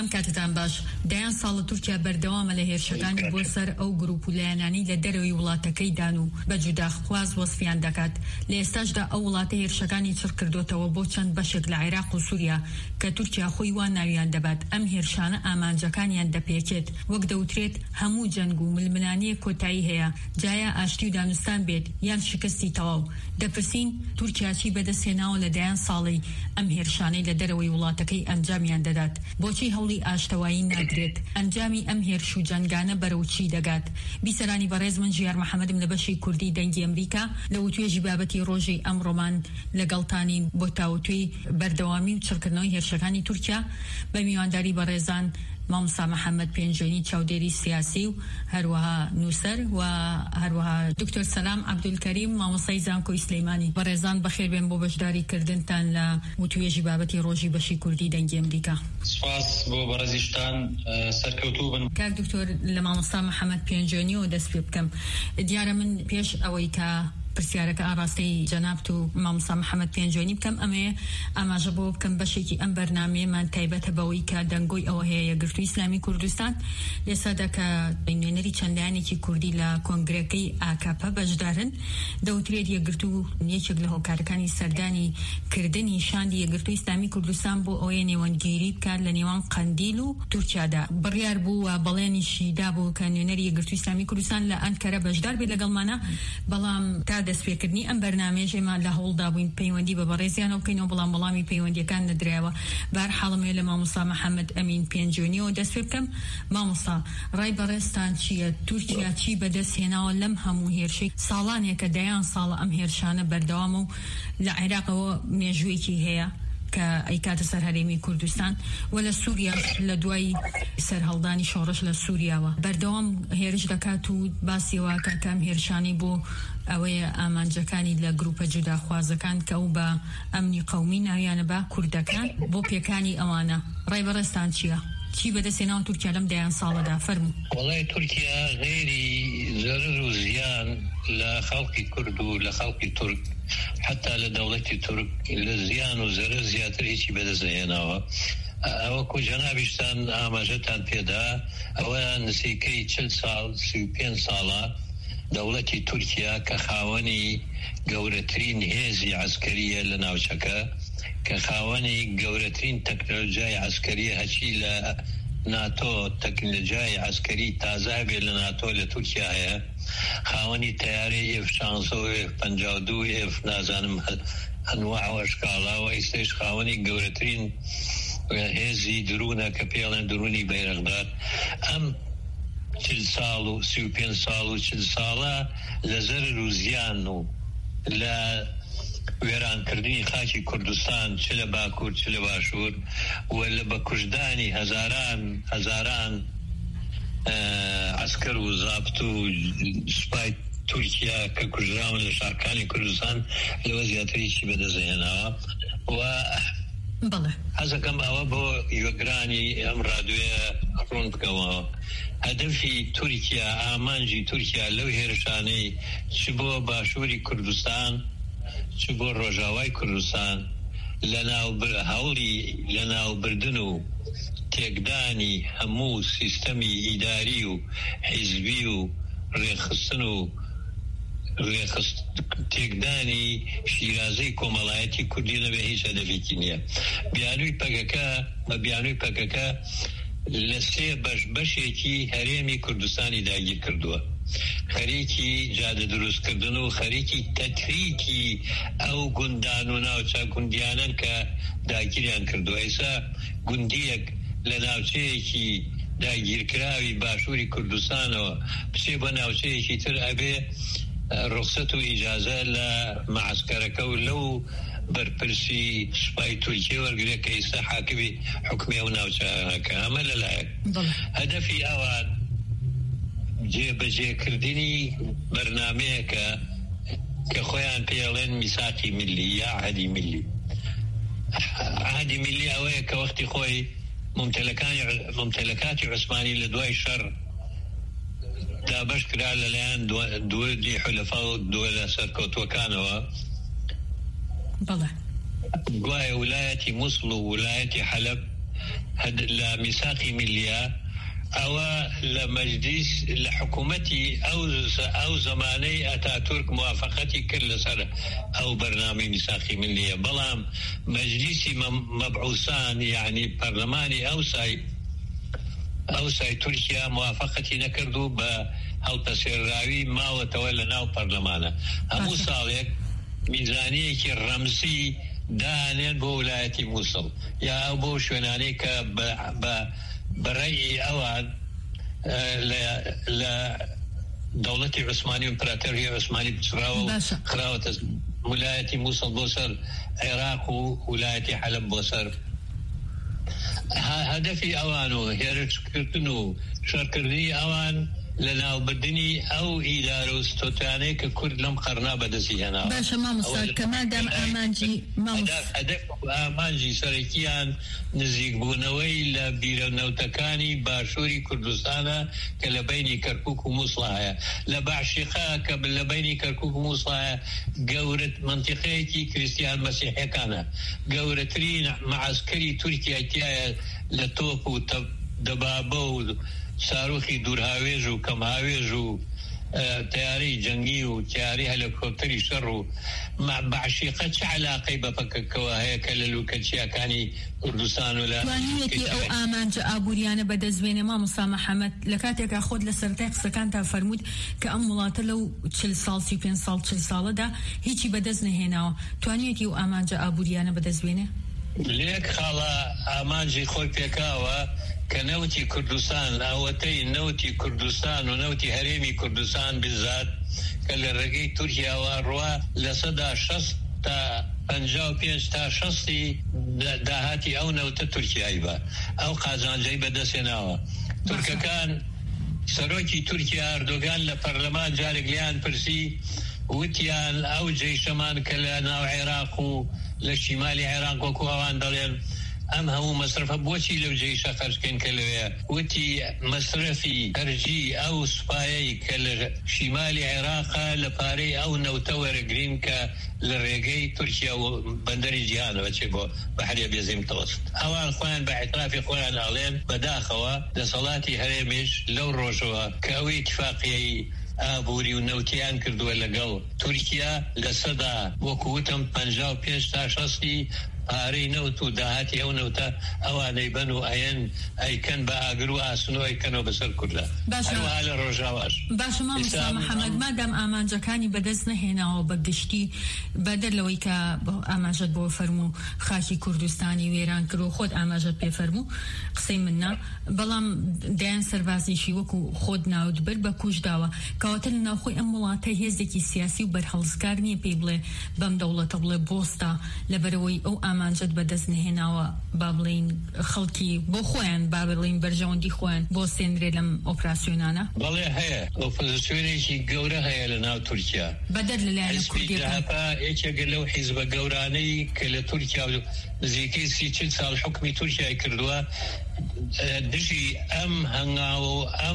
ئەم کاتتان باش دەیان ساڵە تورکیا بەردەوامە لە هێرشەکانی بۆ سەر ئەو گروپ و لایەنانی لە دەرەوەی وڵاتەکەی دان و بە جوداخواز وەسفیان دەکات. لە ئێستاشدا ئەو وڵاتە هێرشەکانی چڕ کردوتەوە بۆ چەند بەشێک لە عێراق و سووریا کە تورکیا خۆی وان ناویان دەبات. ئەم هێرشانە ئامانجەکانیان دەپێچێت وەک دەوترێت هەموو جەنگ و ململانیە کۆتایی هەیە، جایە ئاشتی و دانوستان بێت یان شکستی تەواو. دەپرسین تورکیا چی بەدەستهێناوە لەدایان ساڵی ئەم هێرشانەی لە دەرەوەی وڵاتەکەی ئەنجامیان دەدات؟ بۆچی هەوڵی ئاشتەوایی ناگرێت؟ ئەنجامی ئەم هێرش و جەنگانە بەرەو چی دەگات؟ بیسەرانی بەڕێز من ژیار محەممەدم لە بەشی کوردی دەنگی ئەمریکا لە وتوێژی بابەتی ڕۆژی ئەمڕۆمان لەگەڵتانی بۆ تاوتوی بەردەوامی و چڕکردنەوەی هێرشەکانی تورکیا بە میوانداری بەڕێزان مامۆستا محەممەد پێنجۆنی چاودێری سیاسی و هەروەها نووسەر و هەروەها دکتۆر سەلام عەبدولکەریم مامۆستای زانکۆی سلەیمانی. بەڕێزان بەخێر بێن بۆ بەشداریکردنتان لە وتوێژی بابەتی ڕۆژی بەشی کوردی دەنگی ئەمریکا. سپاس بۆ بەڕێزیشتان، سەرکەوتوو بن. کاک دکتۆر لە مامۆستا محەممەد پێنجۆنیەوە دەست پێ بکەم. دیارە من پێش ئەوەی کە پرسیارەکە ئاڕاستەی جەنابەت و مامۆستا محەممەد پێنجۆنی بکەم ئەمەیە ئاماژە بۆ بکەم بەشێکی ئەم بەرنامەیەمان تایبەتە بەوەی کە دەنگۆی ئەوە هەیە یەکگرتووی ئیسلامی کوردستان لێسادا کە نوێنەری چەندانێکی کوردی لە کۆنگرەکەی ئاکاپە بەشدارن. دەوترێت یەکگرتوو یەکێک لە هۆکارەکانی سەردانی کردنی شاندی یەکگرتووی ئیسلامی کوردستان بۆ ئەوەیە نێوەندگیری بکات لە نێوان قەندیل و تورکیادا. بڕیار بوو و بەڵێنیشی دابوو کە نوێنەری یەکگرتووی ئیسلامی کوردستان لە ئەنکەرە بەشدار بێت لەگەڵمانە، بەڵام دەستپێکردنی ئەم بەرنامەیەش ئێمە لە هەوڵدا بووین پەیوەندی بە بەڕێزیانەوە بکەینەوە، بەڵام وەڵامی پەیوەندیەکان نەدرایەوە. بەهەرحاڵ لە مامۆستا محەممەد ئەمین پێنجۆنیەوە دەست پێ بکەم. مامۆستا، ڕای بەڕێزتان چییە؟ تورکیا چی بەدەستهێناوە لەم هەموو هێرشەی ساڵانێکە دەیان ساڵە ئەم هێرشانە بەردەوامە و لە عێراقەوە مێژوویەکی هەیە کە ئەیکاتە سەر هەرێمی کوردستان و لە سووریا لە دوای سەرهەڵدانی شۆڕش لە سووریاوە بەردەوام هێرش دەکات و باسیەوە کەم هێرشانی بۆ ئەوەیە ئامانجەکانی لە گروپە جوداخوازەکان کە ئەو بە ئەمنی قەومی ناویانە بە کوردەکان بۆ پێکانی ئەوانە. ڕای بەڕێزتان چییە؟ چی بەدەستهێناوە تورکیا لەم دەیان ساڵەدا؟ فەرموو. وەڵای تورکیا غێری زەرر و زیان لە خەڵکی کورد و لە خەڵکی تورک حتا لە دەوڵەتی تورک لە زیان و زەرر زیاتر هیچی بەدەستهێناوە. ئەوە کو جەنابیشتان ئاماژەتان پێدا ئەوە نزیکەی 40 ساڵ 35 ساڵە دەوڵەتی تورکیا کە خاوەنی گەورەترین هێزی عسکەریە لە ناوچەکە، کە خاوەنی گەورەترین تەکنۆلۆژیای عسکەریە هەچی لە ناتۆ تەکنۆلۆژیای عسکەری تازە بێ لە ناتۆ لە تورکیا هەیە، خاوەنی تەیارەی F-16 و F-52 F نازانم ئەنواع و ئەشکاڵا و ئێستش خاوەنی گەورەترین هێزی درونە کە پێڵێن درونی بەیرەغدار. ئەم 40 ساڵ و 35 ساڵ و 40 ساڵە لە زەرر و زیان و لە وێرانکردنی خاکی کوردستان چ لە باکوور چ لە باشوور و لە بەکوژدانی هەزاران عسکەر و زابط و سوپای تورکیا کە کوژراون لە شارکانی کوردستان لەوە زیاتری چی بەدەستهێناوە. و حەزەکەم ئەوە بۆ یۆگرانی ئەم ڕادیۆیە ڕوون بکەمەوە. هەدەفی تورکیا، ئامانجی تورکیا لەو هێرشانەی چ بۆ باشووری کوردستان چ بۆ ڕۆژاوای کوردستان هەوڵی لە ناوبردن و تێکدانی هەموو سیستەمی ئیداری و حیزبی و ڕێخستن و تێکدانی شیرازەی کۆمەڵایەتی کوردی لەبێ هیچ هەدەفێکی نییە. بیانووی پەکەکە لە 3 بەشێکی هەرێمی کوردستانی داگیر کردووە. خەریکی جادە دروستکردن و خەریکی تەتریکی ئەو گوندان و ناوچە گوندیانن کە داگیریان کردووە. ئێستا گوندیەک لە ناوچەیەکی داگیرکراوی باشووری کوردستانەوە بچێ بە ناوچەیەکی تر ئەبێ ڕخسەت و ئیجازە لە معسکەرەکە و لەو بەرپرسی سوپای تورکیە وەرگرێت کە ئێستا حاکمی حکومێ و ناوچەکە. ئەمە لەلایەک هەدەفی ئەوان جێبەجێکردنی بەرنامەیەکە کە خۆیان پێڵێن میساقی ملی یا عهدی ملی. عهدی ملی ئەوەیە کە وەختی خۆی ممتلکاتی عوسمانی لە دوای شەڕ دابەش کرا لەلایەن دووەدی حولەفا و دووە لە سەرکەوتوەکانەوە. گوایە ویلایەتی موسڵ و ویلایەتی حەلەب لميثاقي مليا أو لمجلس لحكومتي أو زماني أتاتورك موافقتي كل سنة أو برنامج ميثاقي مليا بلام مجلسي مبعوثان يعني برلماني أوساي تركيا موافقتي نكردو بهل تسيراوي ما وتولى ناو برلمانا همو صالح ميزانية الرمزي دانين بولاية موصل يا أبو شونانيك برأي أوان لدولة عثمانية إمبراطورية عثمانية بتراو خراوة ولاية موصل بوصل عراق وولاية حلب بوصل هدفي أوانو هيرتكرتنو شركرني أوان لنا بدني أو إدارة استوتاني ككرد لم قرنا بدسي هنا باشا ما مصار كما دام آمانجي ما مصار هدف آمانجي سركيان نزيق بونوي لبيرنوتكاني باشوري كردستانا كلبيني كركوك ومصلحة لبعشقا كلبيني كركوك ومصلحة قورة منطقتي كريستيان مسيحي كان قورترين معسكري تركيا تيايا لطوق ودبابو صاروخی دورهاویج و کمهاویج و تیاری جنگی و تیاری هلیکوپتری شر و بعشیقه چه علاقه بفککوه کللو کچیا کانی کردستان ولا وانیتی او آمانج آبوریانه بدزوینه ما موسا محمد لکاتێک خۆت لە سەرەتای قسەکانتا فەرمووت کە ئەم وڵاتە لەو 40 ساڵ 35 ساڵ 40 ساڵەدا هیچی بەدەست نەهێناوە توانیەتی او ئامانجە ئابوریانە بەدەستبێنێ لێک خاڵە ئامانجی خۆی پێکاوە كنوتي كردستان أوتي نوتي كردستان ونوتي هريمي كردستان بالذات كالرقي تركيا والروا لصدا شخص تا 55 تا شخصي داهاتي أو نوت تركيا أيضا أو قازان جاي بدسناوا تركيا كان سروكي تركيا أردوغان لبرلمان جارك ليان برسي وتيان أو جيشمان كلا عراق لشمال عراق وكوان دلين أم هو مصرف بوشي لو جي شخص كان كلويا وتي مصرفي أرجي أو سبايي كل شمال العراق لباري أو نوتور جرينكا للرجاي تركيا وبندري جيهان وتشبه بحرية بيزيم متوسط أوان خوان باعتراف خوان أعلام بداخوا لصلاتي هرمش لو روجوا كأوي اتفاقية آبوری و نوتیان کردووە لەگەڵ تورکیا لە سەدا وەکووتم 55 تا 60 پارەی نەوت و داهاتی ئەو نەوتە ئەوانەی بن و ئەیەن ئەیکەن بە ئاگر و ئاسنەوە ئەیکەنەوە بەسەر کوردە هەروەها لە ڕۆژاواش باشە مامۆستا محەممەد مادام ئامانجەکانی بەدەست نەهێناوە بە گشتی بەدەر لەوەی کە ئاماژەت بۆ فەرموو خاکی کوردستانی وێران کرد و خۆت ئاماژەت پێ فەرموو قسەی مننا بەڵام دایان سەربازیشی وەکو خۆت ناوت بر بە کوژ داوە کەواتە لە ناوخۆی ئەم وڵاتە هێزێکی سیاسی و بەرهەڵسکار نییە پێی بڵێ بەم دەوڵەتە بڵێ بۆستە لەبەرەوەی ئەو ئامانجەت بەدەست نهێناوە با بڵین خەڵکی بۆ خۆیان با بڵین بەرژەوەندی خۆیان بۆ سێنرێ لەم ئۆپراسیۆنانە بەڵێ هەیە ئۆپۆزیسیۆنێکی گەورە هەیە لە ناو تورکیا بەدەر لەلایەن کوردیەکان یەکێکە لەو حیزبە گەورانەی کە لە تورکیا نزیکەی 30 ساڵ حکمی تورکیای کردووە دژی ئەم هەنگاوە و ئەم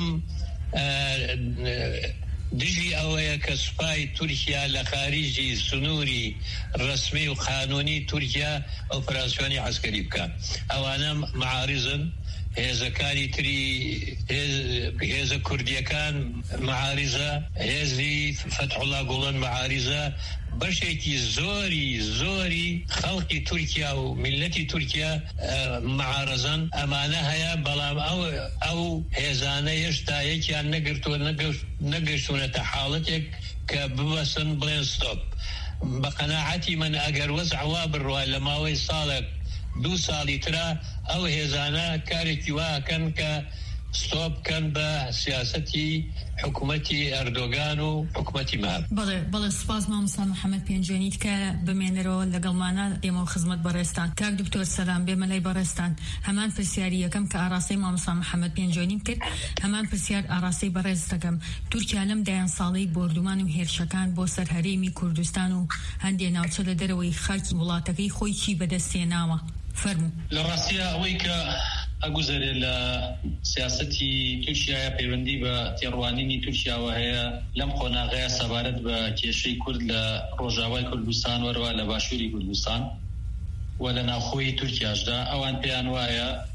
دژی ئەوەیە کە سوپای تورکیا لە خارجی سنووری ڕسمی و قانونی تورکیا ئۆپراسیۆنی عەسکەری بکە ئەوانە معارضن هێزەکانی تری هێزە کوردیەکان معارضە هێزی فتحوڵا گوڵن معارضە بەشێکی زۆری خەڵکی تورکیا و میلەتی تورکیا معارضەن ئەمانە هەیە بەڵام ئەو هێزانە هێشتا یەکیان نەگەشتونەتە حاڵەتێک کە ببەسن بڵێن ستۆپ بە قەناعەتی من ئەگەر وەزع وا بڕوا لە ماوەی ساڵێک 2 ساڵی ترا ئەو هێزانە کارێکی واکەن کە ستۆپ کەن بە سیاسەتی حکوومەتی ئەردۆگان و حکوومەتی ماب بەڵێ سپاس مامۆستا محەممەد پێنجێنیت کە بمێنەرەوە لەگەڵمانە دێمەوە خزمەت بەڕێستان کاک دکتۆر سەلام بێمەلای بەڕێستان هەمان پرسیاری یەکەم کە ئاراستەی مامۆستا محەممەد پێنجێنیم کرد هەمان پرسیار ئاراستەی بەڕێز دەکەم تورکیا لەم دایان ساڵەی بۆردومان و هێرشەکان بۆ سەر هەرێمی کوردستان و هەندێ ناوچە لە دەرەوەی خاکی وڵاتەکەی خۆی چی بەدەستێناوە فەرموو لە ڕاستیە ئەوەی کە ئەگوزارێ لە سیاسەتی تورکیایە پەیوەندی بە تێڕوانینی تورکیاوە هەیە لەم قۆناغەیە سەبارەت بە کێشەی کورد لە ڕۆژاوای کوردستان وەروە لە باشووری کوردستان و لە ناوخۆی تورکیاشدا ئەوان پێیان وایە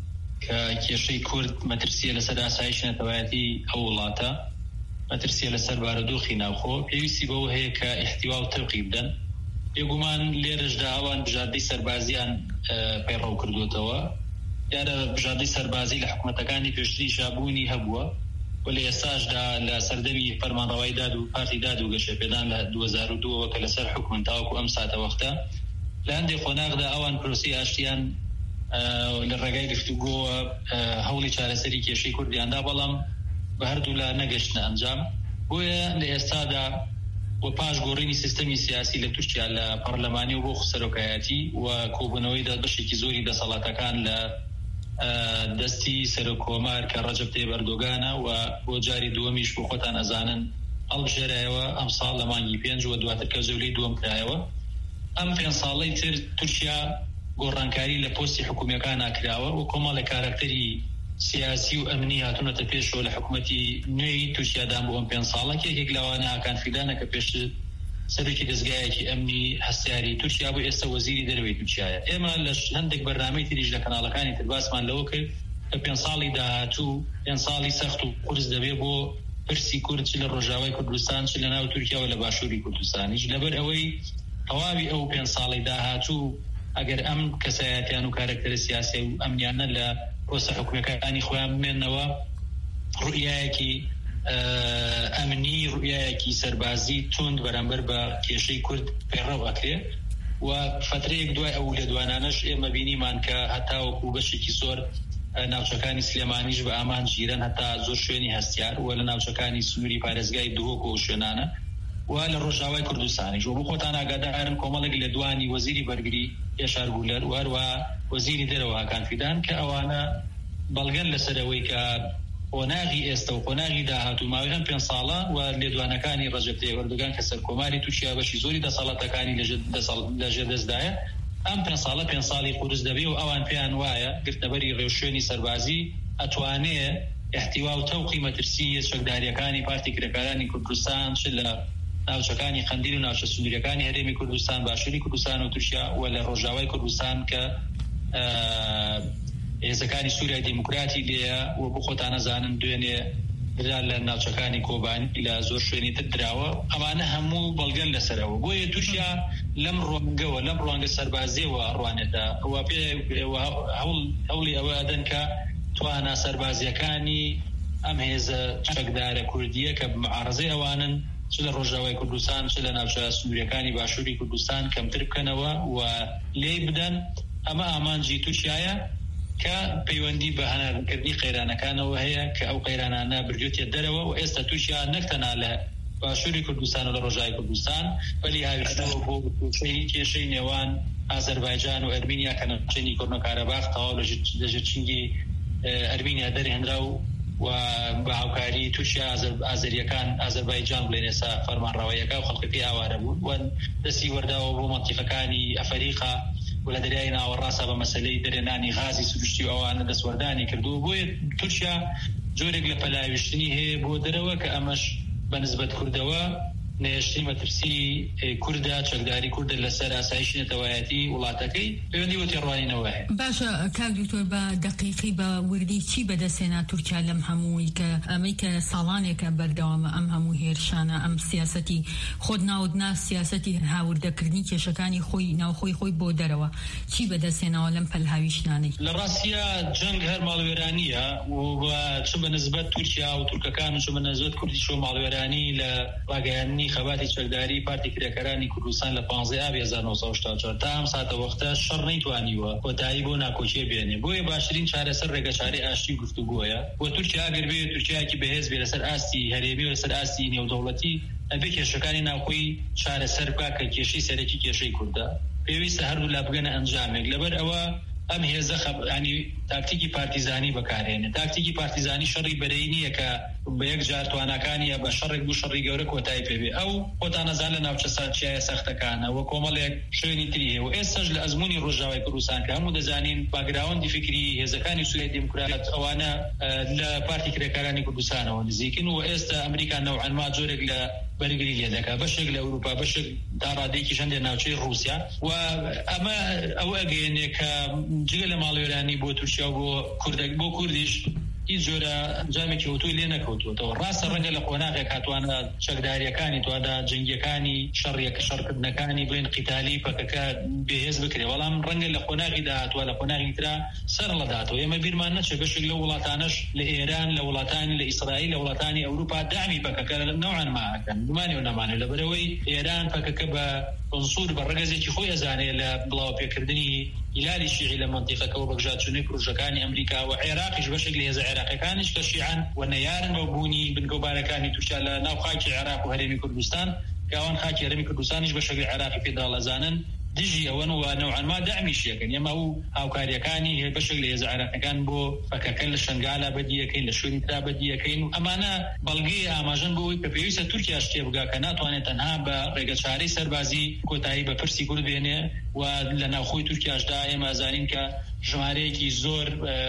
کە کێشەی کورد مەترسیە لەسەر ئاسایش نەتەوایەتی ئەو وڵاتە، مەترسیە لەسەر بارودۆخی ناوخۆ، پێویستی بەوە هەیە کە احتیوا و تەوقی بدەن. بێگومان لێرەشدا ئەوان بژاردەی سەربازیان پەیڕەو کردوتەوە، یارە بژاردەی سەربازی لە حکوومەتەکانی پێشتری شابوونی هەبووە و لە ئێستاشدا لە سەردەمی فەرمانڕەوایی داد و پارتی داد و گەشەپێدان لە 2002 کە لەسەر حکومن تاوەکو ئەم ساتە وەختە لە هەندێک خۆناغدا ئەوان پرۆسی ئاشتیان لە ڕێگای گفتوگۆوە هەوڵی چارەسەری کێشەی کوردیاندا، بەڵام بە هەردوو لا نەگەشتنە ئەنجام. بۆیە لە ئێستادا و پاش گۆڕینی سیستەمی سیاسی لە تورکیا لە پەرلەمانی و بۆ سەرۆکایەتی و کۆبوونەوەی بەشێکی زۆری دەسەڵاتەکان لە دەستی سەرۆکۆمار کە ڕەجەب تەیب ئەردۆگانە و بۆ جاری دووەمیش بۆ خۆتان ئەزانن هەڵبژێرایەوە ئەم ساڵ لە مانگی 5 و دواتر کە جەولەی دووەم کرایەوە. ئەم 5 ساڵەی تر تورکیا گۆڕانکاری لە پۆستی حکوومیەکان ناکراوە و کۆمەڵی کارکتەری سیاسی و ئەمنی هاتوونەتە پێشەوە لە حکوومەتی نوێی تورکیادان بۆ ئەم 5 ساڵە. کێکێک لەوانە ئاکان فیدانە کە پێش سەرۆکی دەستگایەکی ئەمنی هەستیاری تورکیا بۆ ئێستا وەزیری دەرەوەی تورکیایە. ئێمە لە هەندێک بەرنامەی تریش لە کەناڵەکانی تر باسمان لەوە کرد کە 5 ساڵی داهاتوو 5 ساڵی سەخت و قورس دەبێ بۆ پرسی کورد چ لە ڕۆژاوای کوردستان چ لە ناو تورکیا و لە باشووری کوردستانیش، لەبەر ئەوەی تەواوی ئەو 5 ساڵی داهاتوو ئەگەر ئەم کەسایەتیان و کارکتەرە سیاسی و ئەمنیانە لە پۆستە حکوومیەکانی خۆیان بمێنەوە ڕوئیایەکی ئەمنی، ڕوئیایەکی سەربازی توند بەرامبەر بە کێشەی کورد پێڕەو ئەکرێ و فترەیەک دوای ئەو لە دوانانەش ئێمە بینیمان کە هەتا وەکو بەشێکی زۆر ناوچەکانی سلێمانیش بە ئامان ژیرەن، هەتا زۆر شوێنی هەستیار و لە ناوچەکانی سنووری پارێزگای دووەک و شوێنانە و لە ڕۆژاوای کوردستانیش. و بۆ خۆتان ئاگادارن کۆمەڵێک لە دوانی وەزیری بەرگری یاشار گولەر و هەروە وەزیری دەرەوە هاکان فیدان کە ئەوانە بەڵگەن لەسەرەوەی کە قۆناغی ئێستا و قۆناغی داهاتوو ماوەی ئەم 5 ساڵە و لێدوانەکانی ڕەجەب تەیب ئەردۆگان کە سەرکۆماری تورکیا بەشی زۆری دەسەڵاتەکانی لەژێر دەستدایە، ئەم 5 ساڵە 5 ساڵی قورس دەبێ و ئەوان پێیان وایە گرتنەبەری ڕێوشوێنی سەربازی ئەتوانێ احتیوا و تەوقی مەترسی چەکداریەکانی پارتی کرێکارانی کوردستان چ لە ناوچەکانی قەندیل و ناوچە سنووریەکانی هەرێمی کوردستان، باشووری کوردستان و تورکیا و لە ڕۆژاوای کوردستان کە هێزەکانی سووریای دیموکراتی لێیە و بۆ خۆتان ئەزانن دوێنێ درا لە ناوچەکانی کۆبانی لە زۆر شوێنی تر دراوە. ئەمانە هەموو بەڵگەن لەسەرەوە. بۆیە تورکیا لەم ڕوانگەوە لەم ڕوانگە سەربازیەوە ڕوانێتە ئەوە هەوڵی ئەوە ئەدەن کە توانە سەربازیەکانی ئەم هێزە چەکدارە کوردیە کە معارەزەی ئەوانن چ لە ڕۆژاوای کوردستان چ لە ناوچە سنووریەکانی باشووری کوردستان کەمتر بکەنەوە و لێ بدەن. ئەمە ئامانجی تورکیایە کە پەیوەندی بە هەنارکردنی قەیرانەکانەوە هەیە کە ئەو قەیرانانە بردوێتە دەرەوە و ئێستا تورکیا نەکتەنها لە باشووری کوردستان و لە ڕۆژاوای کوردستان بەلی هاویشتەوە بۆ کێشەی نێوان ئازەربایجان و ئەرمینیا کە ناوچەی کۆرنۆکارەباخ تەواو لە ژێرچینگی ئەرمینیا دەرهێنرا و بە هاوکاری تورکیا ئازەریەکان ئازەربایجان بڵێن ئێستا فەرمانڕەواییەکە و خەڵکی ئاوارە بوون و دەستی وەرداوە بۆ مەنتیقەکانی ئەفریقا و لە دەریای ناوەڕاستە بە مەسەلەی دەرێنانی غازی سروشتی و ئەوانە دەستوەردانی کردو. بۆیە تورکیا جۆرێک لە پەلاویشتنی هەیە بۆ دەرەوە کە ئەمەش بە نسبەت کوردەوە نێشتی مەترسی کوردە چەکداری کوردە لەسەر ئاسایشی نەتەوایەتی وڵاتەکەی پەیوەندی بۆ تێڕوانینەوە هەیە. باشە کاک دکتۆر بە دقیقی بە وردی چی بەدەستێنا تورکیا لەم هەمووی کە ئەمەی کە ساڵانێکە بەردەوامە ئەم هەموو هێرشانە ئەم سیاسەتی خۆت ناودنا سیاسەتی هاوردەکردنی کێشەکانی خۆی ناوخۆی خۆی بۆ دەرەوە چی بەدەستێنەوە لەم پەلهاویشتانەی؟ لە ڕاستیە جەنگ هەر ماڵوێرانیە و چ بە نسبەت تورکیا و تورکەکان و چ بە نسبەت کوردیش و ماڵوێرانی لە ڕاگەیاندنی خەباتی چەکداری پارتی کرێکارانی کوردستان لە 15 ئابی 1964 تا ئەم ساتە وەختە شەڕ نەیتوانیوە کۆتایی بۆ ناکۆچیە بێنێ. بۆیە باشترین چارەسەر ڕێگەچارەی ئاشتی گفتوگۆیە بۆ تورکیا ئەگەر بێت تورکیایەکی بەهێز بێ لەسەر ئاستی هەرێمی و لەسەر ئاستی نێودەوڵەتی ئەبێ کێشەکانی ناوخۆی چارەسەر بکات کە کێشەی سەرەکی کێشەی کوردە پێویستە هەردوو لا بگەنە ئەنجامێک. لەبەر ئەوە ئەم هێزە ینی تاکتیکی پارتیزانی بەکارهێنێ. تاکتیکی پارتیزانی شەڕی بەرەی نییە کە بە یەک جار توانەکانیە بە شەڕێک بوو شەڕی گەورە کۆتایی پێبێ. ئەو خۆتان نەزان لە ناوچە ساچایە سەختەکانە و کۆمەڵێک شوێنی تری هەیە و ئێستاش لە ئەزمموی ڕۆژاوای کوردستان کە هەموو دەزانین باگراوندی فکری هێزەکانی سووریا دیموکرات ئەوانە لە پارتی کرێکارانی کوردستانەوە نزیکن و ئێستا ئەمریکا نەوعەنما جۆرێک لە بەرگری لێ دەکات بەشێک لە ئەوروپا بەشێک تا ڕادێکی شەندێ ناوچەی رووسیا و ئەمە ئەو ئەگەیەنێ کە جگە لە ماڵوێرانی بۆ تورکیا و بۆ کوردیش هیچ جۆرە ئەنجامێکی ئۆتۆی لێ نەکەوتوەوە. ڕاستە ڕەنگە لە قۆناغێک هاتوانە چەکداریەکانی توادا جەنگیەکانی شەڕکردنەکانی بڵێن قیتالی پەکەکە بەهێز بکرێ، بەڵام ڕەنگە لە قۆناغیدا هاتووە لە قۆناغی ترا سەر لەداتەوە. ئێمە بیرمان نەچێ بەشێک لە وڵاتانەش لە ئێران لە وڵاتانی لە ئیسرائیل لە وڵاتانی ئەوروپا دامی پەکەکە نەوعان ماکەن گومانی و نەمانێت لەبەرەوەی ئێران پەکەکە بە ئەنسوور بە ڕەگەزێکی خۆی ئەزانێت لە بڵاو پێکردنی هیلالی شیعی لە منتیقەکەەوە بەگژاتچوونەی پروژەکانی ئەمریکا و عێراقیش بەشێک لە هێزە عێراقیەکانیش کە شیعان و نەیارن بە بوونی بنگەوبارەکانی تورکیا لە ناو خاکی عێراق و هەرێمی کوردستان کەوان خاکی هەرێمی کوردستانیش بەشێک لە عێراقی پێداڵەزانن دژی ئەوەن و نەوعان ما دامیشیەکەن. ئێمە ئەو هاوکاریەکانی بەشێک لە هێزە عێراقیەکان بۆ پەکەکە لە شنگالە بەدیەکەین لە شوێنی ترا بەدیەکەین و ئەمانە بەڵگەی ئاماژەن بۆی کە پێویستە تورکیا شتێ بگا کە ناتوانێت تەنها بە ڕێگەچارەی سەربازی کۆتایی بە پرسی کورد بێنێ و لە ناوخۆی تورکیاشدا ئێمە زانین کە ژمارەیەکی زۆر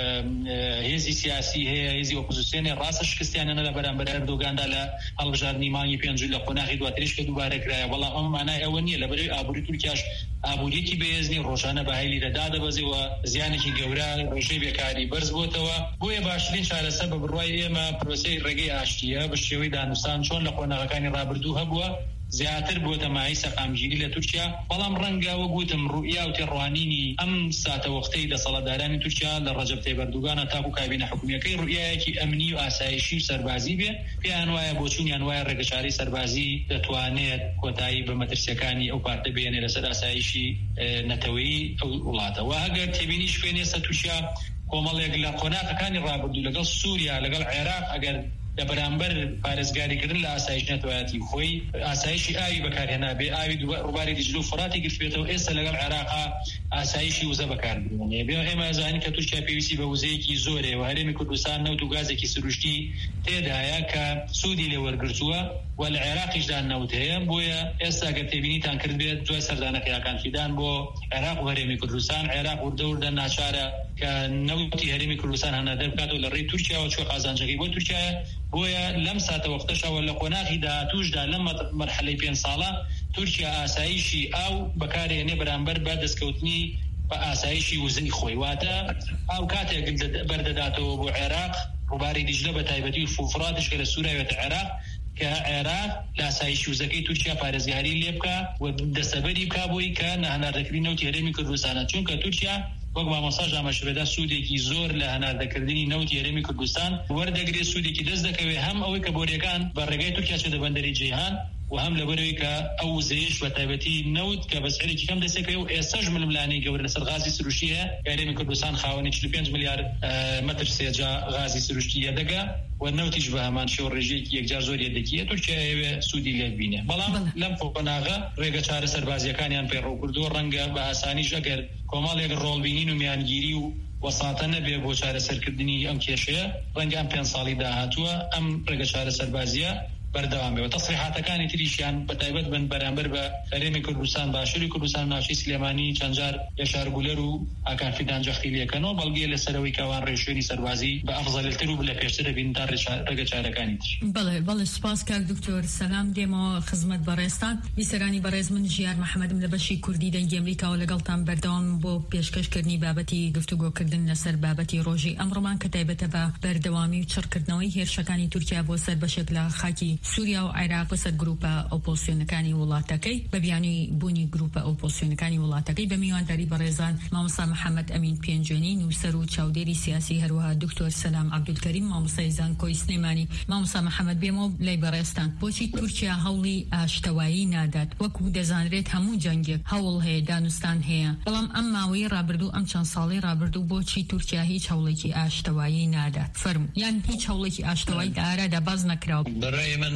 هێزی سیاسی هەیە، هێزی ئۆپۆزیسیۆنی ڕاستە شکستیانە لە بەرامبەر ئەردۆغاندا لە هەڵبژاردنی مانگی پێنج لە قۆناغی دواتریش کە دووبارە کرایە، بەڵام ئەم مانای ئەوە نییە لەبەرەوەی ئابووری تورکیاش ئابووریەکی بەهێزنی ڕۆژانە بە هەیلی لەدا دەبەزێەوە زیانێکی گەورە ڕێژەی بێکاری بەرز بۆتەوە. بۆیە باشترین چارەسەر بە بڕوای ئێمە پرۆسەی ڕێگەی ئاشتیە بە شێوەی دانوستان چۆن لە قۆناغەکانی ڕابردوو هەبووە زیاتر بۆ تەمایی سەقامگیری لە تورکیا، بەڵام ڕەنگەوە گوتم ڕوئیا و تێڕوانینی ئەم ساتە وەختەی دەسەڵاتدارانی تورکیا لە ڕەجەب تەیب ئەردوغانە تاکو کابینە حکوومیەکەی ڕوئیایەکی ئەمنی و ئاسایشی سەربازی بێ، پێیان وایە بۆ چوونیان وایە ڕێگەچارەی سەربازی دەتوانێت کۆتایی بە مەترسیەکانی ئەو پارتە بێنێ لەسەر ئاسایشی نەتەوەیی ئەو وڵاتەوە. هەگەر تێبینی شوێنێسە تورکیا کۆمەڵێک لە قۆناغەکانی ڕابردوو لەگەڵ سووریا لەگەڵ عێراق ئەگەر لە بەرامبەر پارێزگاریکردن لە ئاسایش نەتوایەتی خۆی ئاسایشی ئاوی بەکارهێنا بێ، ئاوی ڕووباری دیجل و فڕاتی گرتبێتەوە، ئێستا لەگەڵ عێراقا ئاسایشی وزە بەکاربێنێ. ئێمە زانین کە تورکیا پێویستی بە وزەیەکی زۆرێ و هەرێمی کوردستان نەوت و گازێکی سروشتی تێدایە کە سوودی لێ وەرگرتووە و لە عێراقیشدا نەوت هەیە. بۆیە ئێستا گەر تێبینیتان کرد بێت دوای سەردانەکەیەکان فیدان بۆ عێراق و هەرێمی کوردستان، عێراق وردە ناچارە کە نەوتی هەرێمی کوردستان هەنا دەربکاتەوە لە ڕێی تورکیاوە چوە قازانجەکەی بۆ تورکیایە. بۆیە لەم ساتە وەختەشەوە لە قۆناغی داهاتووشدا لەم مەرحەلەی 5 ساڵە تورکیا ئاسایشی ئاو بەکارهێنێ بەرامبەر بە دەستکەوتنی بە ئاسایشی وزەی خۆی، واتە ئاو کاتێک بەردەداتەوە بۆ عێراق ڕووباری دیجلە بە تایبەتی و فوفراتش کە لە سوورایەتە عێراق کە عێراق لە ئاسایشی وزەکەی تورکیا پارێزگاری لێ بکە و دەستەبەری بکا بۆی کە هەناردەکردنی نەوتی هەرێمی کوردستانە، چونکە تورکیا وەک مامۆستا ژامەشبێدا سوودێکی زۆر لە هەناردەکردنی نەوتی هەرێمی کوردستان وەردەگرێت، سوودێکی دەست دەکەوێت هەم ئەوەی کە بۆریەکان بە ڕێگای تورکیا چێتە بەندەری جیهان و هەم لەبەرەوەی کە ئەو وزەیەش بە تایبەتی نەوت کە بەسعرێکی کەم دەستێکەوە و ئێستاش ململانەی گەورە لەسەر غازی سروشتی هەیە. هەرێمی کوردستان خاوەنی 45 میلیارد مەتر سێجا غازی سروشتی دەگا و نەوتیش بە هەمان شێوە ڕێژەیەکی یەکجار زۆر دەکیە تورکیا ئەوێ سوودی لێ ببینێ. بەڵام لەم قۆناغە ڕێگە چارە سەربازیەکانیان پێڕۆ کردووە، ڕەنگە بە ئاسانیش ئەگەر کۆمەڵێک ڕۆڵبینین و میانگیری و وەساتە نەبێ بۆ چارەسەرکردنی ئەم کێشەیە، ڕەنگە ئەم 5 ساڵی داهاتووە ئەم ڕێگە چارە سەربازیە بەردەوام بێت. تەسریحاتەکانی تریشیان بە تایبەت بن بەرامبەر بە هەرێمی کوردستان باشووری کوردستان ناوچەی سلێمانی چەندجار یاشار گولەر و ئاکان فیدان جەختیلیەکەنەوە بەڵگەیە لەسەرەوەی کەوان ڕێشوێنی سەربازی بە ئەفزەلتر و لە پێشتر دەبین تا ڕێگە چارەکانی تر. بەڵێ سوپاس کاک دکتۆر سەلام دێمەوە خزمەت بەڕێستان. بیسەرانی بەڕێز من ژیار محەممەدم لە بەشی کوردی دەنگی ئەمریکاوە لەگەڵتان بەردەوام بۆ پێشکەشکردنی بابەتی گفتوگۆکردن لەسەر بابەتی ڕۆژی ئەمڕۆمان کە تایبەتە بە بەردەوامی و چڕکردنەوەی هێرشەکانی تورکیا بۆ سەر بەشێک لە خاکی سووریا و عێراق بەسەر گروپە ئۆپۆزیسیۆنەکانی وڵاتەکەی بە بیانی بوونی گروپە ئۆپۆزیسیۆنەکانی وڵاتەکەی بە میوانداری بەڕێزان مامۆستا محەممەد ئەمین پێنجۆنی نووسەر و چاودێری سیاسی، هەروەها دکتۆر سەلام عەبدولکەریم مامۆستای زانکۆی سلێمانی. مامۆستا محەممەد بێمەوە لای بەڕێستان، بۆچی تورکیا هەوڵی ئاشتەوایی نادات؟ وەکو دەزانرێت هەموو جەنگێک هەوڵ هەیە، دانوستان هەیە، بەڵام ئەم ماوەی ڕابردوو ئەم چەند ساڵی ڕابردوو بۆچی تورکیا هیچ هەوڵێکی ئاشتەوایی نادات؟ فەرموو، یان هیچ هەوڵێکی ئاشتەوایی دارادا باز نەکراوە؟ بەڕای من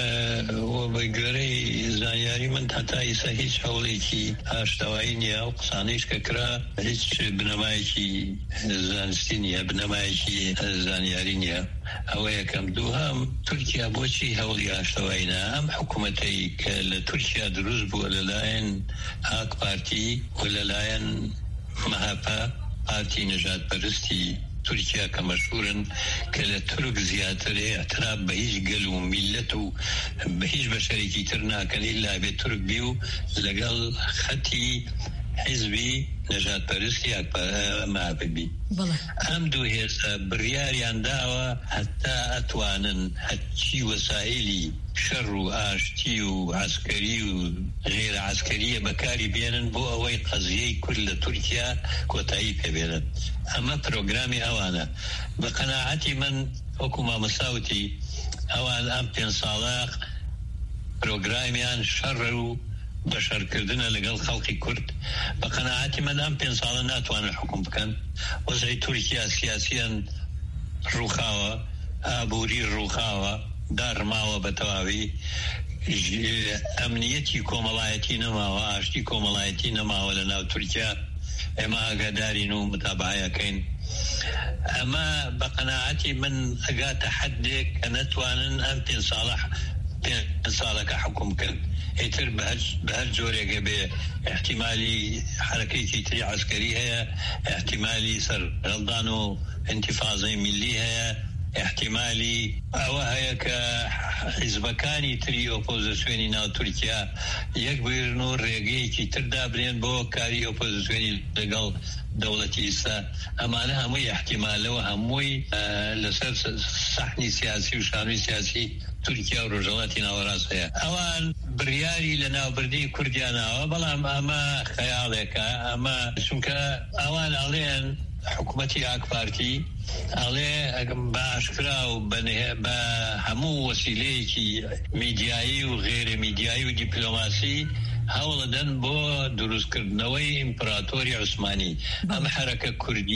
بە گوێرەی زانیاری من هەتا ئێستا هیچ هەوڵێکی ئاشتەوایی نییە و قسانەیش کە کرا هیچ بنەمایەکی زانستی نییە، بنەمایەکی زانیاری نییە. ئەوە یەکەم. دووهەم تورکیا بۆچی هەوڵی ئاشتەوایی نا؟ ئەم حکوومەتەی کە لە تورکیا دروست بووە لەلایەن ئاک پارتی و لەلایەن مەهاپا پارتی نەژاد پەرستی تورکیا کە مەشهورن کە لە تورک زیاتر اعتراف بە هیچ گەل و میلەت و بە هیچ بەشەرێکی تر ناکەن ئیلا بێت تورک بی و لەگەڵ خەتی حیزبی نەژاد پەرستی مابی. ئەم دوو هێزە بڕیاریان داوە هەتا ئەتوانن هەچی وەسایلی شەڕ و ئاشتی و عسکەری و غێرە عسکەریە بەکاری بێنن بۆ ئەوەی قەزیەی کورد لە تورکیا کۆتایی پێبێنن. ئەمە پرۆگرامی ئەوانە. بە قەناعەتی من وەکو مامەساوتی ئەوان ئەم 5 ساڵە پرۆگرامیان شەڕ و بەشەرکردنە لەگەڵ خەڵکی کورد. بە قەناعەتی من ئەم 5 ساڵە ناتوانن حکوم بکەن. وەزعی تورکیا سیاسیان ڕووخاوە، ئابووری ڕووخاوە، داڕماوە بە تەواوی، ئەمنیەتی کۆمەڵایەتی نەماوە، ئاشتی کۆمەڵایەتی نەماوە لە ناو تورکیا. ئێمە ئاگادارین و متابعەکەین. ئەمە بە قەناعەتی من ئەگاتە حەدێک کە نەتوانن ئەم 5 ساڵەکە حکوم بکەن. ئیتر بە هەر جۆرێکە بێ احتیمالی حرەکەیەکی تری عسکەری هەیە، احتیمالی سەرهەڵدان و انتیفاضەی میلی هەیە، احتیمالی ئەوە هەیە کە حیزبەکانی تری ئۆپۆزیسیۆنی ناو تورکیا یەک بگرن و ڕێگەیەکی تر دابرێن بۆ کاری ئۆپۆزیسیۆنی لەگەڵ دەوڵەتی ئێستا. ئەمانە هەمووی احتیمالەوە هەمووی لەسەر سەحنی سیاسی و شانووی سیاسی تورکیا و ڕۆژهەڵاتی ناوەڕاست هەیە. ئەوان بڕیاری لە ناوبردی کوردیانەوە، بەڵام ئەمە خەیاڵێکە. ئەمە چونکە ئەوان ئەڵێن حکوومەتی ئاک پارتی ئەڵێ بە ئاشکرا و بە هەموو وەسیلەیەکی میدیایی و غێرە میدیایی و دیپلۆماسی هەوڵدەن بۆ دروستکردنەوەی ئیمپراتۆری عوسمانی. ئەم حرەکە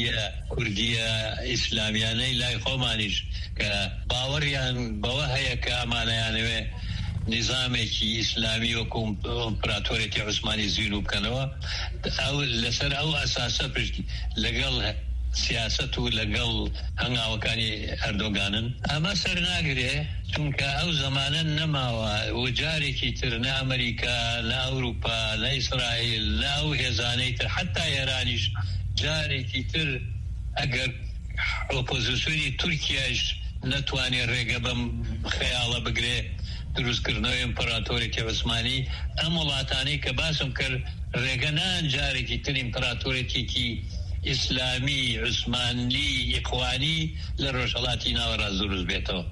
کوردیە ئیسلامیانەی لای خۆمانیش کە باوەڕیان بەوە هەیە کە ئەمانەیانەوێ نظامێکی ئیسلامی وەکو ئیمپراتۆرێتی عوسمانی زیین و بکەنەوە، ئەو لەسەر ئەو ئەساسە پشتی لەگەڵ سیاست و لەگەڵ هەنگاوەکانی ئەردۆگانن. ئەمە سەر ناگرێ چونکە ئەو زەمانە نەماوە و جارێکی تر نە ئەمریکا، نە ئەوروپا، نە ئیسرائیل، نە ئەو هێزانەی تر، حتا ئێرانیش جارێکی تر ئەگەر ئۆپۆزیسیۆنی تورکیاش نەتوانێت ڕێگە بەم خەیاڵە بگرێ دروستکردنەوەی ئیمپراتۆرێتی عوسمانی، ئەم وڵاتانەی کە باسم کرد ڕێگە نان جارێکی تر ئیمپراتۆرێتێکی ئیسلامی عوسمانی ئیخوانی لە ڕۆژهەڵاتی ناوەڕاست دروست بێتەوە.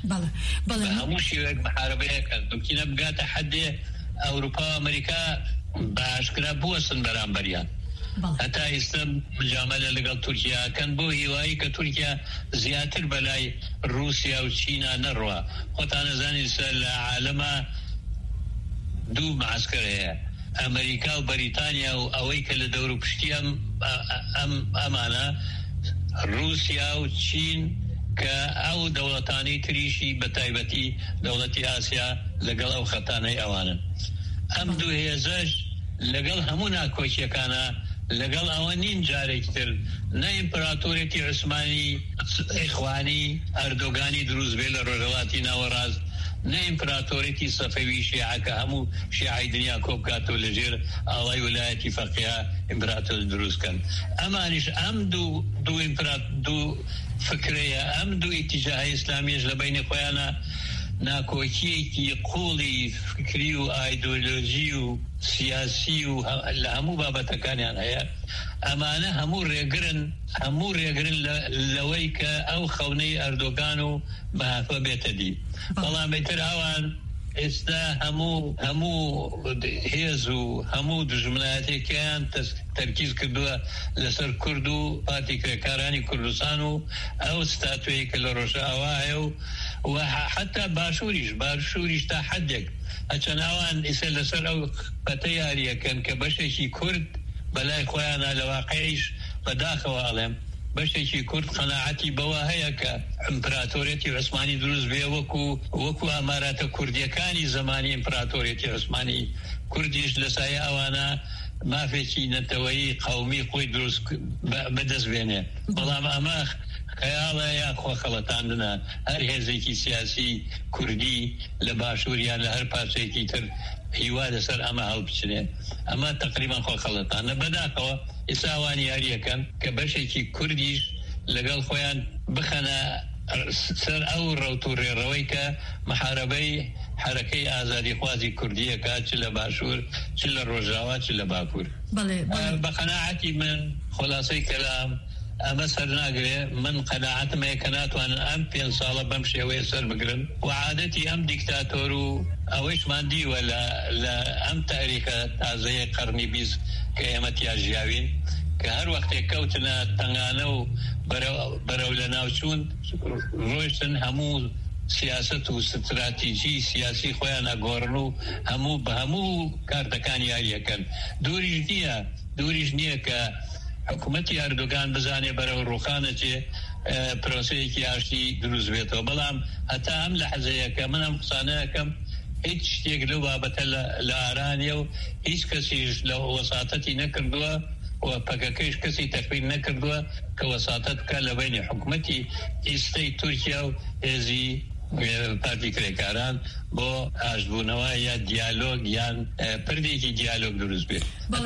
بە هەموو شێوەیەک محاربەیەکە دوکینە بگاتە حەدێ ئەوروپا و ئەمریکا بە ئاشکرا بوەستن بەرامبەریان. هەتا ئێستا مجامەلە لەگەڵ تورکیاکەن بۆ هیوایی کە تورکیا زیاتر بەلای رووسیا و چینا نەڕوا. خۆتان نەزانین لە عالەمە دوو معسکەر هەیە، ئەمریکا و بەریتانیا و ئەوەی کە لە دەور و پشتی ئەمانە رووسیا و چین کە ئەو دەوڵەتانی تریشی بە تایبەتی دەوڵەتی ئاسیا لەگەڵ ئەو خەتانەی ئەوانن. ئەم دوو هێزەش لەگەڵ هەموو ناکۆچیەکانە لەگەڵ ئەوە نین جارێک تر نە ئیمپراتۆرێتی عوسمانی ئیخوانی ئەردۆگانی دروست بێ لە ڕۆژهەڵاتی ناوەڕاست، نە ئیمپراتۆرێتی سەفەوی شیعەکە هەموو شیعەی دنیا کۆبکاتەوە لەژێر ئاڵای ویلایەتی فەقیها ئیمپراتۆر دروستکەن. ئەمانیش ئەم دوو فکرەیە، ئەم دوو ئیتیجاهی ئیسلامیش لە بینی خۆیانە ناکۆکیەکی قوڵی فکری و ئایدۆلۆژی و سیاسی و لە هەموو بابەتەکانیان هەیە. ئەمانە هەموو ڕێگرن لەوەی کە ئەو خەونەی ئەردۆگان و بەهافە بێتە دی. بەڵام بێتر ئەوان ئێستا هەموو هێز و هەموو دژمنایەتێکیان تەرکیز کردووە لەسەر کورد و پارتی کرێکارانی کوردستان و ئەو ستاتوەیە کە لە ڕۆژئاوا هەیە و حتا باشووریش تا حەدێک ئەچەند ئەوان ئیسە لەسەر ئەو قەتە یاریەکەن کە بەشێکی کورد بەلای خۆیانە لە واقعیش بەداخەوە ئەڵێم بەشێکی کورد قەناعەتی بەوە هەیە کە ئیمپراتۆرێتی عوسمانی دروست بێ وەکو ئاماراتە کوردیەکانی زمانی ئیمپراتۆرێتی عوسمانی. کوردیش لە سایە ئەوانە مافێکی نەتەوەیی قەومی خۆی دروست بەدەست بێنێ. بەڵام ئەمە خەیاڵە یا خۆخەڵەتاندنە. هەر هێزێکی سیاسی کوردی لە باشووریان لە هەر پارچەیەکی تر هیوا لەسەر ئەمە هەڵبچنێ. ئەمە تقریبا خۆخەڵەتانە. بەداخەوە ئێستا ئەوان یاریەکەن کە بەشێکی کوردیش لەگەڵ خۆیان بخەنە سەر ئەو ڕەوتوڕێڕەوەی کە محارەبەی حرەکەی ئازادی خوازی کوردیەکە چ لە باشوور چ لە ڕۆژاوا چ لە باکوور. بە قەناعەتی من خلاصەی کەلام ئەمە سەر ناگرێ. من قەناعەتم هەیە کە ناتوانن ئەم 5 ساڵە بەم شێوەیە سەر بگرن و عادەتی ئەم دیکتاتۆر و ئەوەیشمان دیوە لە ئەم تاریخە تازەیە قەرنی 20 کە ئێمە تیا ژیاوین کە هەر وەختێک کەوتنە تەنگانە و بەرەو لە ناوچوون ڕۆیشتن هەموو سیاست و ستراتیژی سیاسی خۆیان ئەگۆڕن و هەموو بە هەموو کارتەکان یاریەکەن. دووریش نییە کە حکوومەتی ئەردۆگان بزانێ بەرەو ڕوخانە چێ پرۆسەیەکی ئاشتی دروست بێتەوە. بەڵام هەتا ئەم لە حەزەیەکە من ئەم قسانەیەکەم هیچ شتێک لەو بابەتە لە ئارانیە و هیچ کەسیش لە وەساتەتی نەکردووە و پەکەکەیش کەسی تەقبیل نەکردووە کە وەساتەت بکە لە بینی حکوومەتی ئیستەی تورکیا و هێزی پارتی کرێکاران بۆ ئاشتبوونەوە یا دیالۆگ یان پردێکی دیالۆگ دروست بێت.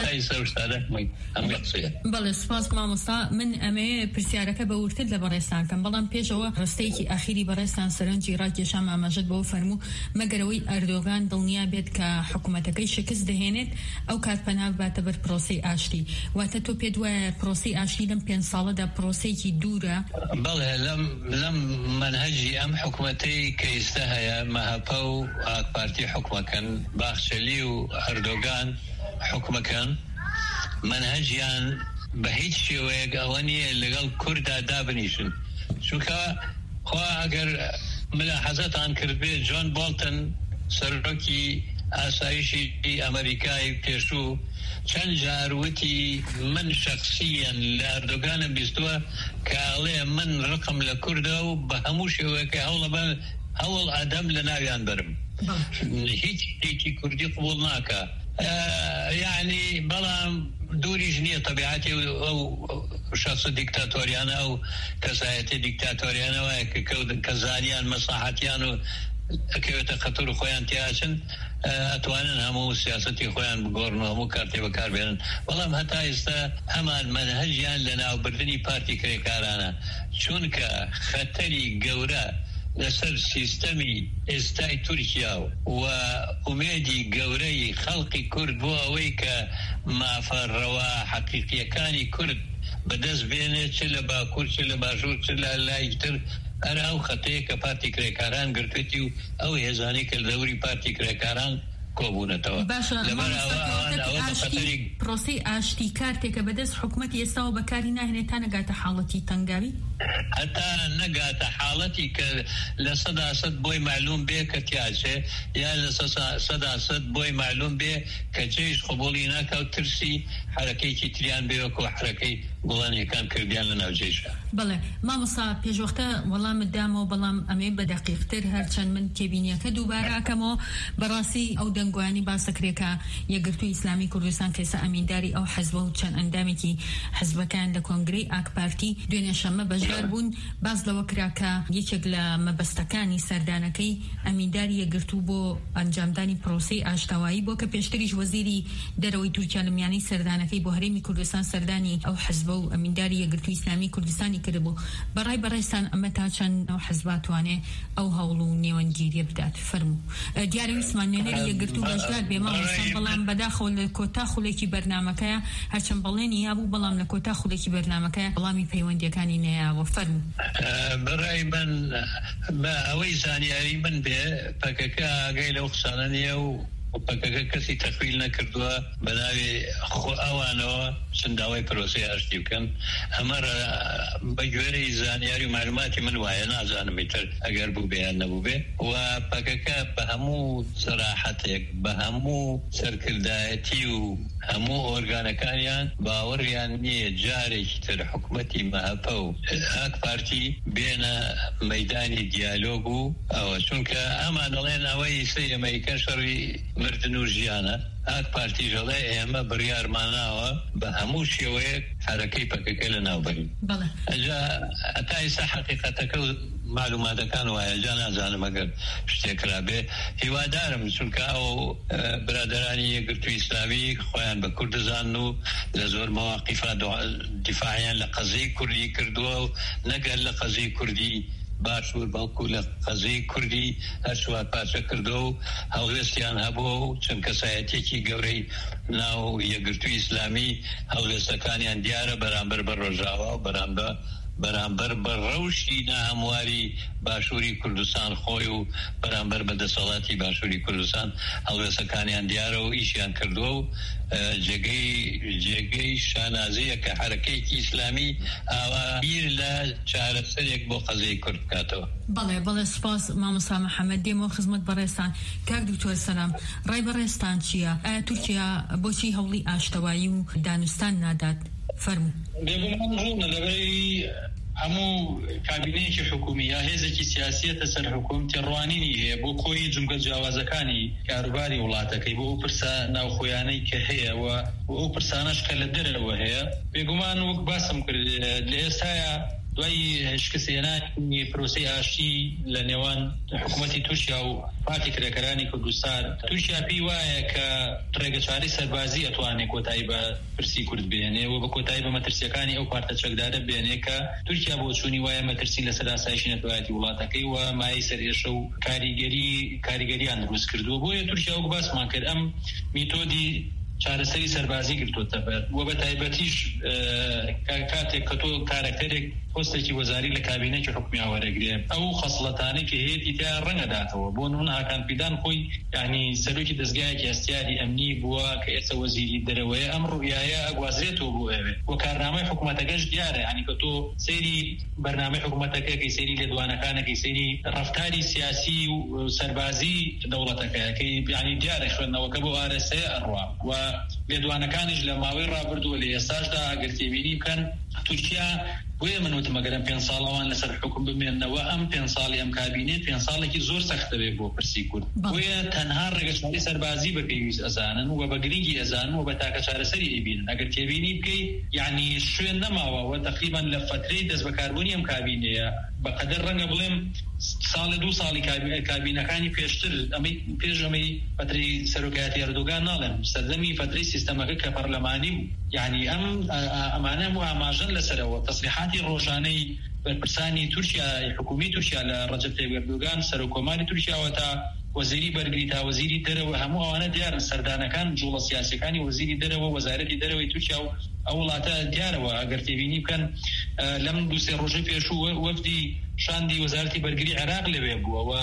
بەڵێ سپاس مامۆستا. من ئەمێ پرسیارەکە بە ورتر لە بەڕێستانکەم بەڵام پێشەوە ڕستەیەکی ئاخیری بەڕێستان سەرنجی ڕاکێشان ئاماژەت بەوە فەرموو مەگەرەوەی ئەردۆگان دڵنیا بێت کە حکوومەتەکەی شکست دەهێنێت ئەو کات پەنا باتە بەر پرۆسەی ئاشتی. واتە تۆ پێت وایە پرۆسەی ئاشتی لەم 5 ساڵەدا پرۆسەیەکی دوورە؟ بەڵێ لەم منهەجی ئەم حکوومەتەی کە ئێستا هەیە مەهەپە و پارتی حکومەکەن باخچەلی و ئەردۆگان حکومەکەن منهەجیان بە هیچ شێوەیەک ئەوە نییە لەگەڵ کووردا دابنیشن. چونکە خوا ئەگەر ملاحەزەتان کرد بێت جۆن بۆڵتن سەرۆکی ئاسایشی ئەمریکای پێشوو چەند جاروتی من شخصیان لە ئەردۆگانە بیستووە کە ئەڵێ من ڕقم لە کووردە و بە هەموو شێوەیەکە هەوڵ ئادەم لە ناویان برم هیچ شتێکی کوردی قبول ناکە. یعنی بەڵام دووریش نییە طبیعەتی ئەو شخص دیکتاتۆریانە ئەو کەسایەتی دیکتاتۆریانەوە کە زانیان مەساحەتیان و ئەکەوێتە خەتور خۆیان تیاچن ئەتوانن هەموو سیاسەتی خۆیان بگۆڕن و هەموو کارتێ بەکاربێنن. بەڵام هەتا ئێستا هەمان منهەجیان لە ناوبردنی پارتی کرێکارانە چونکە خەتەری گەورە لەسەر سیستەمی ئێستای تورکیا و ئومێدی گەورەی خەڵقی کورد بۆ ئەوەی کە مافەڕەوە حەقیقیەکانی کورد بەدەست بێنێت چ لە باکوور چ لە باشوور چ لە لایتر ئەرە ئەو خەتەیە کە پارتی کرێکاران گرتوێتی و ئەو هێزانی کە لە دەوری پارتی کرێکاران کۆبوونەتەوە. پرۆسەی ئاشتی کارتێکە بەدەست حکوومەتی ئێستاوە بەکاری ناهێنێت تا نەگاتە حاڵەتی تەنگاوی هەتا نەگاتە حاڵەتی کە لە 100% بۆی معلوم بێ کە تیاچێ یا لە 100% بۆی معلوم بێ کە جێش قبوڵی ناکە و ترسی حرەکەیکی تریان بێوەکو حرەکەی گوڵانیەکان کردیان لە ناوجێشە. بەڵێ مامۆستا پێشوەختە وەڵامت دامەوە بەڵام ئەمێ بەدەقیقتر هەرچەند من تێبینیەکە دووبارە ئەکەمەوە بەڕاستی ئەو دەنگوانی باسەکرێکە یەکگرتووی ئیسلامی کوردستان کەسە ئەمینداری ئەو حەزبە و چەند ئەندامێکی حەزبەکان لە کۆنگرەی ئاک پارتی دوێنێ شەمە بەشدار بوون باز لەوە کراکە یەکێک لە مەبەستەکانی سەردانەکەی ئەمینداری یەکگرتوو بۆ ئەنجامدانی پرۆسەی ئاشتەوایی بۆ کە پێشتریش وەزیری دەرەوەی تورکیا لە میانەی سەردانەکەی بۆ هەرێمی کوردستان سەردانی ئەو حەزبە و ئەمینداری یەکگرتووی ئیسلامی کوردستانی کردبوو. بەڕێستان ئەمە تا چەند ئەو حەزبە توانێ ئەو هەوڵ و نێوەنگیریە بدات. فەرموو دیارەویستمان نوێنەری یەکگرتوو بەشدار بێ مامۆستا بەڵام بەداخەوە لە کۆتا خوڵێکی بەرنامەکەیە هەرچەند بەڵێنی هەبوو بەڵام لە کۆتا خوڵێکی بەرنامەکەیە بەڵامی پەیوەندیەکانی نەیاوە. فەرموو. بەڕای من بە ئەوەی زانیاری من بێ پەکەکە ئاگای لەو قسانە نییە و پەکەکە کەسی تەخویل نەکردووە بە ناوی ئەوانەوە چنداوای پرۆسەی ئاشتی بکەن. ئەمە بە گوێرەی زانیاری و معلوماتی من وایە نازانم ئیتر ئەگەر بوو بێ یان نەبوو بێ و پەکەکە بە هەموو سەراحەتێک بە هەموو سەرکردایەتی و هەموو ئۆرگانەکانیان باوەڕیان نییە جارێکی تر حکوومەتی مەهەپە و ئاک پارتی بێنە مەیدانی دیالۆگ و ئەوە چونکە ئەمان دەڵێن ئەوەی سەی ئەمریکا شەڕی مردن و ژیانە ئاک پارتیژەڵێ ئێمە بڕیارماناوە بە هەموو شێوەیەک حرەکەی پەکەکە لە ناوبەرین. ئەجا ئەتا ئێستا حەقیقەتەکە و معلوماتەکان وایە جا نازانم ئەگەر شتێکرا بێ هیوادارم چونکە ئەو برادرانی یەکگرتووی ئیسلامی خۆیان بە کورد دەزانن و لە زۆر مەواقیفا دیفاعیان لە قەزەی کوردی کردووە و نەگەر لە قەزەی کوردی باشوور بەڵکو لە قەزەی کوردی هەرچوار پارچە کردو و هەڵوێستیان هەبووە و چەند کەسایەتێکی گەورەی ناو یەکگرتووی ئیسلامی هەڵوێستەکانیان دیارە بەرامبەر بە ڕۆژاوا و بەرامبەر بە ڕەوشی ناهەمواری باشووری کوردستان خۆی و بەرامبەر بە دەسەڵاتی باشووری کوردستان هەڵوێستەکانیان دیارە و ئیشیان کردووە و جێگەی شانازەیە کە حرەکەیەکی ئیسلامی ئاوابیر لە چارەسەرێک بۆ قەزەی کورد بکاتەوە. بەڵێ سپاس مامۆستا محەممەد دێمەوە خزمەت بەڕێستان. کاک دکتۆر سەلام ڕای بەڕێستان چییە؟ ئایا تورکیا بۆچی هەوڵی ئاشتەوایی و دانوستان نادات؟ فەرموو. بێگومان ڕوونە لەبەری هەموو کابینەیەکی حکومی یا هێزێکی سیاسیەتە سەر حکوم تێڕوانینی هەیە بۆ کۆی جومگە جیاوازەکانی کاروباری وڵاتەکەی بۆ ئەو پرسە ناوخۆیانەی کە هەیە و ئەو پرسانەش کە لە دەرەوە هەیە. بێگومان وەک باسم کرد لە ئێستاە دوای شکستێنانی پرۆسەی ئاشتی لە نێوان حکوومەتی تورکیا و پارتی کرێکەرانی کوردستان تورکیا پێی وایە کە ڕێگەچاری سەربازی ئەتوانێت کۆتایی بە پرسی کورد بێنێ و بە کۆتایی بە مەترسیەکانی ئەو پارتە چەکدارە بێنێ کە تورکیا بۆ چوونی وایە مەترسی لەسەر ئاسایشی نەتەوایەتی وڵاتەکەی و مای سەرێشە و کاریگەریان دروست کردووە. بۆیە تورکیا وەک باسمان کرد ئەم میتۆدی چارەسەری سەربازی گرتووەتە بەر و بە تایبەتیش کاتێک کە تۆ کارکتەرێک پۆستێکی وەزاری لە کابینەی حکومی وەرەگرێ ئەو خەسڵەتانەی کە هەیەی تا ڕەنگەداتەوە. بۆ نمونە هاکان فیدان خۆی یعنی سەرۆکی دەستگایەکی هەستیاری ئەمنی بووە کە ئێستا وەزیری دەرەوەیە ئەم ڕوئیایە ئەگوازرێتەوە بۆ ئێوێ و کارنامەی حکوومەتەکەش دیارە یعنی کە تۆ سەیری بەرنامەی حکوومەتەکەی سەیری لێدوانەکانەکەی سەیری ڕەفتاری سیاسی و سەربازی دەوڵەتەکەیەکەی یعنی دیارە خوێندنەوەکە بۆ ئارەسەیە ئەڕوا و لێدوانەکانیش لە ماوەی ڕابردووە لە ئێستاشدا ئەگەر تێبینی بکەن تورکیا بۆیە من وتم ئەگەر 5 ساڵەوان لەسەر حکم بمێننەوە ئەم 5 ساڵی ئەم کابینێ 5 ساڵێکی زۆر سەختە بێ بۆ پرسی کورد. بۆیە تەنها ڕێگەچاری سەربازی بەپێویست ئەزانن و بە گرنگی ئەزانن و بە تاکە چارەسەری ئەبینن. ئەگەر تێبینی بکەیت یعنی شوێن نەماوە و تقریبا لە فترەی دەست بەکاربوونی ئەم کابینەیە بەقەدەر ڕەنگە بڵێم ساڵە 2 ساڵی کابینەکانی پێشتر ئەمەی پێش ئەمەی فترەی سەرۆکایەتی ئەردۆگان ناڵێن سەردەمی فترەی سیستەمەکە کە پەرلەمانی یعنی ئەمانە و ئاماژەن لەسەرەوە تەسریحاتی ڕۆژانەی بەرپرسانی تورکیا حکومی تورکیا لە ڕەجەب تەیب ئەردۆگان سەرۆکۆماری تورکیاوە تا وەزیری بەرگری تا وەزیری دەرەوە هەموو ئەوانە دیارن سەردانەکان جوڵە سیاسەکانی وەزیری دەرەوە وەزارەتی دەرەوەی تورکیا و ئەو وڵاتە دیارەوە ئەگەر تێبینی بکەن لەم 2-3 ڕۆژەی پێشوو وەفدی شاندی وەزارەتی بەرگری عێراق لەوێ بووە و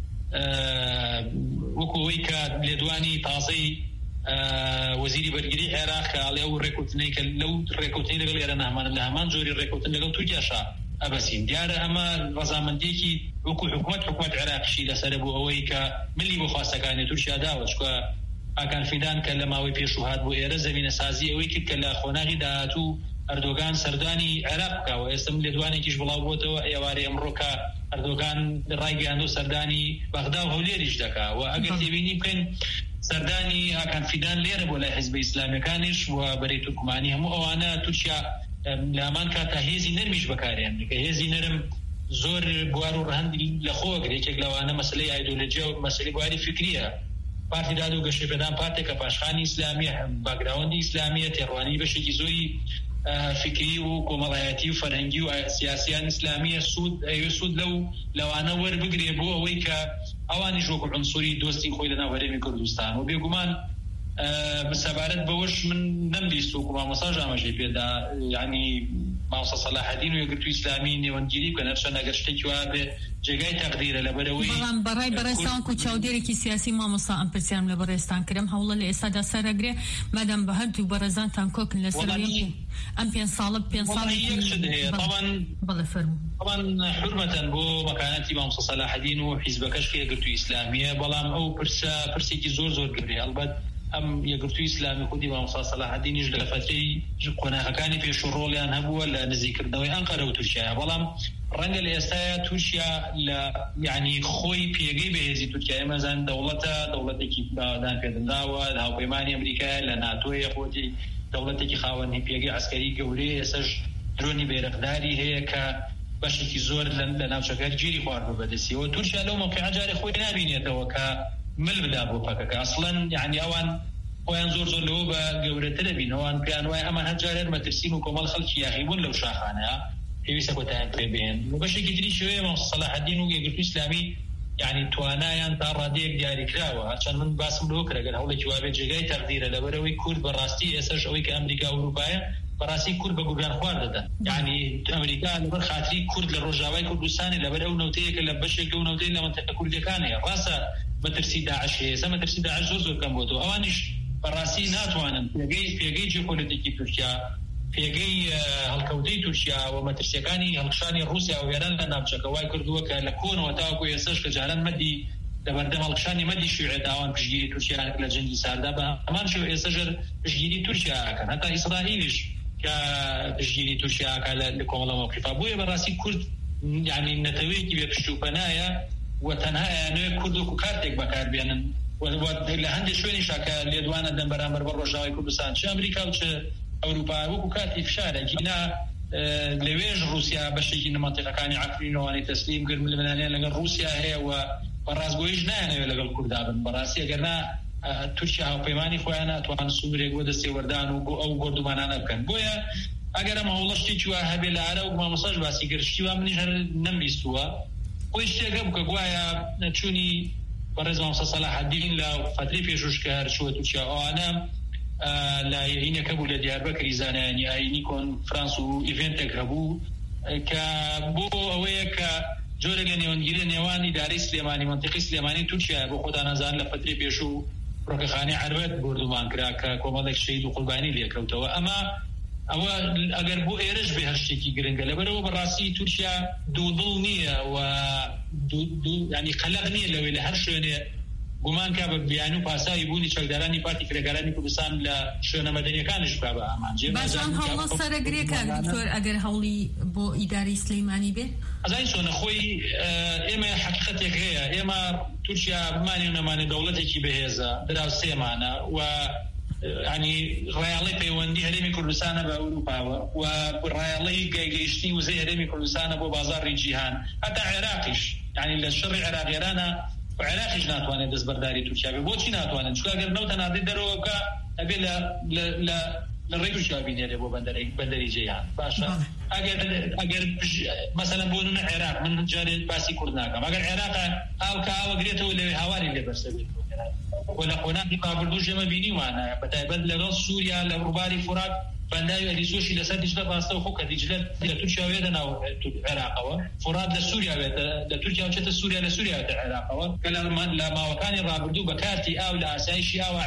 وەکوەوەی کە لێدوانی تازەی وەزیری بەرگری عێراق کە ئاڵێ ئەو ڕێکوتنەی کە لەو ڕێکوتنی لەگەڵ ئێرە نەهامانە لە هەمان جۆری ڕێکوتن لەگەڵ تورکیاشا ئەبەسین. دیارە ئەمە ڕەزامەندێکی وەکو حکوومەت عێراقیشی لەسەر بوو ئەوەی کە ملی بۆ خواستەکانی تورکیا داوە چکە ئاکان فیدان کە لە ماوەی پێشوهات بۆ ئێرە زەمینە سازی ئەوەی کرد کە لە خۆناغی داهاتوو ئەردۆگان سەردانی عێراق بکاوە. ئێستا لێدوانێکیش بڵاو بۆتەوە ئێوارەی ئەمڕۆکە ئەردۆگان ڕایگەیاندۆ سەردانی بەغدا و هەولێریش دەکا و ئەگەر تێبینی بکەین سەردانی ئاکان فیدان لێرە بۆ لای حیزبە ئیسلامیەکانیش و بەرەی تورکمانی هەموو ئەوانە تورکیا لامان کاتا هێزی نەرمیش بەکارێن کە هێزی نەرم زۆر بوار و ڕەهەندی لە خۆگرێکێک لەوانە مەسلەی ئایدۆلۆجیا و مەسلەی بواری فکریە. پارتی داد و گەشەپێدان پارتێکە پاشخانی ئیسلامیە باگراوندی ئیسلامیە تێڕوانی بەشێکی زۆری فکری و کۆمەڵایەتی و فەرهەنگی و سیاسیان ئیسلامیە سوود لەوانە وەربگرێ بۆ ئەوەی کە ئەوانی ژۆک و عنسوری دۆستی خۆی لەناو هەرێمی کوردستان و بێگومان بسەبارەت بەوەش من نەمبیست و مامۆستا ئاماژەی پێدا یعنی مامۆستا سەلاحەدین و یەکگرتووی ئیسلامی نێوەندگیری بکەن هەرچەندە ئەگەر شتێکی وا بێ جێگای تەقدیرە لەبەرەوەی بەڵام بەڕای بەڕێستان و چاودێرێکی سیاسی مامۆستا ئەم پرسیارم لە بەڕێستان کردم هەوڵە لە ئێستادا سەرەگرێ مادام بە هەردوو بەڕێزانتان کۆکن لەسەر ئەم 5 ساڵە 5 ساڵی بەڵێ فەرموو طبعا حرمەتەن بۆ مەکانەتی مامۆستا سەلاحەدین و حیزبەکەش کە یەکگرتووی ئیسلامیە بەڵام ئەو پرسێکی زۆر گرێ ئەلبەت ئەم یەکگرتووی ئیسلامی خودی مامۆستا سەلاحەدینیش لە فترەی قۆناغەکانی پێشوڕۆڵیان هەبووە لە نزیکردنەوەی ئەنقەرە و تورکیایە بەڵام رنگ الاستا تورکیا ل يعني خوي بيجي بهزي توركيا مثلا دولتك دان فدناوا هاو بيماني امريكا لناتو يقودي دولتك خاون بيجي عسكري جوري اسج دروني بيرقداري هي ك باشي زور لناوشكال جيري خوار بدسي وتوركيا لو موقع جاري خوي نابينيته وكا مل بدا بو فكك اصلا يعني اوان وين زور لو بجوره تلبين اوان كان واي اما هجار ما ترسينو كمال خلق ياخيبون لو شاخانه هيسا كتان بين وبشي كتري شويه من صلاح الدين وقلت اسلامي يعني توانايا تاراديك دياري كراوه عشان من باسم لو كرا هوله جواب جاي تقدير لبروي كورد براستي اساس اوي كامريكا اوروبا براسي كورد بغوران خوارده يعني امريكا لبر خاطري كورد للرجاوي كردستان لبرو نوتيك لبشي جو نوتي لمنطقه كردستان راسا مترسي داعش هي سما ترسي داعش زوز كم بوتو اوانش براسي ناتوانن بيجي جيوبوليتيكي تركيا بيجي هالكودي تركيا ومترسيكاني هالشاني روسيا وإيران لنابشك واي كردوك لكون وتاكو يسش كجالن مدي دبردم هالشاني مدي شيوعي داوان بجيري تركيا لجنجي ساردا امان شو يسجر بجيري تركيا كان حتى اسرائيلش كبجيري تركيا كان لكم الله موقفه بويا براسي كرد يعني نتويكي بيبشتو بنايا وتنها انه كردو كارتك بكار بينن ولهند شويني شاكا ليدوانا دم برامبر بالرجاوي كردستان شو امريكا وش اوروبا وكاتي فشاره جينا لويج روسيا بشي منطقه كان عفرين واني تسليم قال من المنانين لقى روسيا هي وبراس بويجنا انا لقى الكرداب براسي قلنا تركيا او بيماني خوينا توان سوريا ودستي وردان او غردمان انا كان بويا اگر ما ولشتي جوا هبل اره وما مساج باسي قرشتي ومن نميستوا ويشتغل كغوايا تشوني برزمان صلاح الدين لا فتري في شوشكار شو تركيا انا لا هنا كبول دياربكر زاناني اي كون فرانسو ايفنتك هبو كبو اويك جورجاني ونجيل نيواني دار سليماني منطقه سليماني تركيا بو خدانا زان لفتري بيشو روكخاني عربت بردمان كراكا كومالك شهيد وقرباني ليكوتوا اما او اگر بو ايرج به هشتكي جرنجا لبرو براسي تركيا دودلنيه و يعني قلقنيه لو الى هرشني گمان که بیانو پاسایی بودی چقدرانی پارتی فرقرانی کردستان لشون مدنی کانش بابا امانجی. باشان حالا سرگری که دکتر اگر حالی با اداره سلیمانی به؟ از این سون خوی اما حقیقتی که اما ترکیا بمانی نمان دولتی کی بهذا دراز سیمانه و يعني ريالي بيوندي هرمي كردستان بأوروبا وريالي جايشتي وزي هرمي كردستان بو بازار الجيهان حتى عراقيش يعني للشر العراقي رانا وعراقي ناتوانه دز برداري تركيا بوچی ناتوانه چون اگر نو تنادي درو کا ابي لا للريتو شابين يلي بو بندري جيهان باشا اگر مثلا بونن عراق من جاري باسي كردناك اگر عراق او كا وغريتو اللي حوالي اللي بس ولا قناه قابل جما بيني وانا بتايبد لغ سوريا لروباري فرات بنداي اللي سوشي لسد جده باستو خو كديجله تركيا ويدنا العراق فرات لسوريا لتركيا وجت سوريا لسوريا العراق كلام لما وكان رابردو بكارتي او لاسايشي او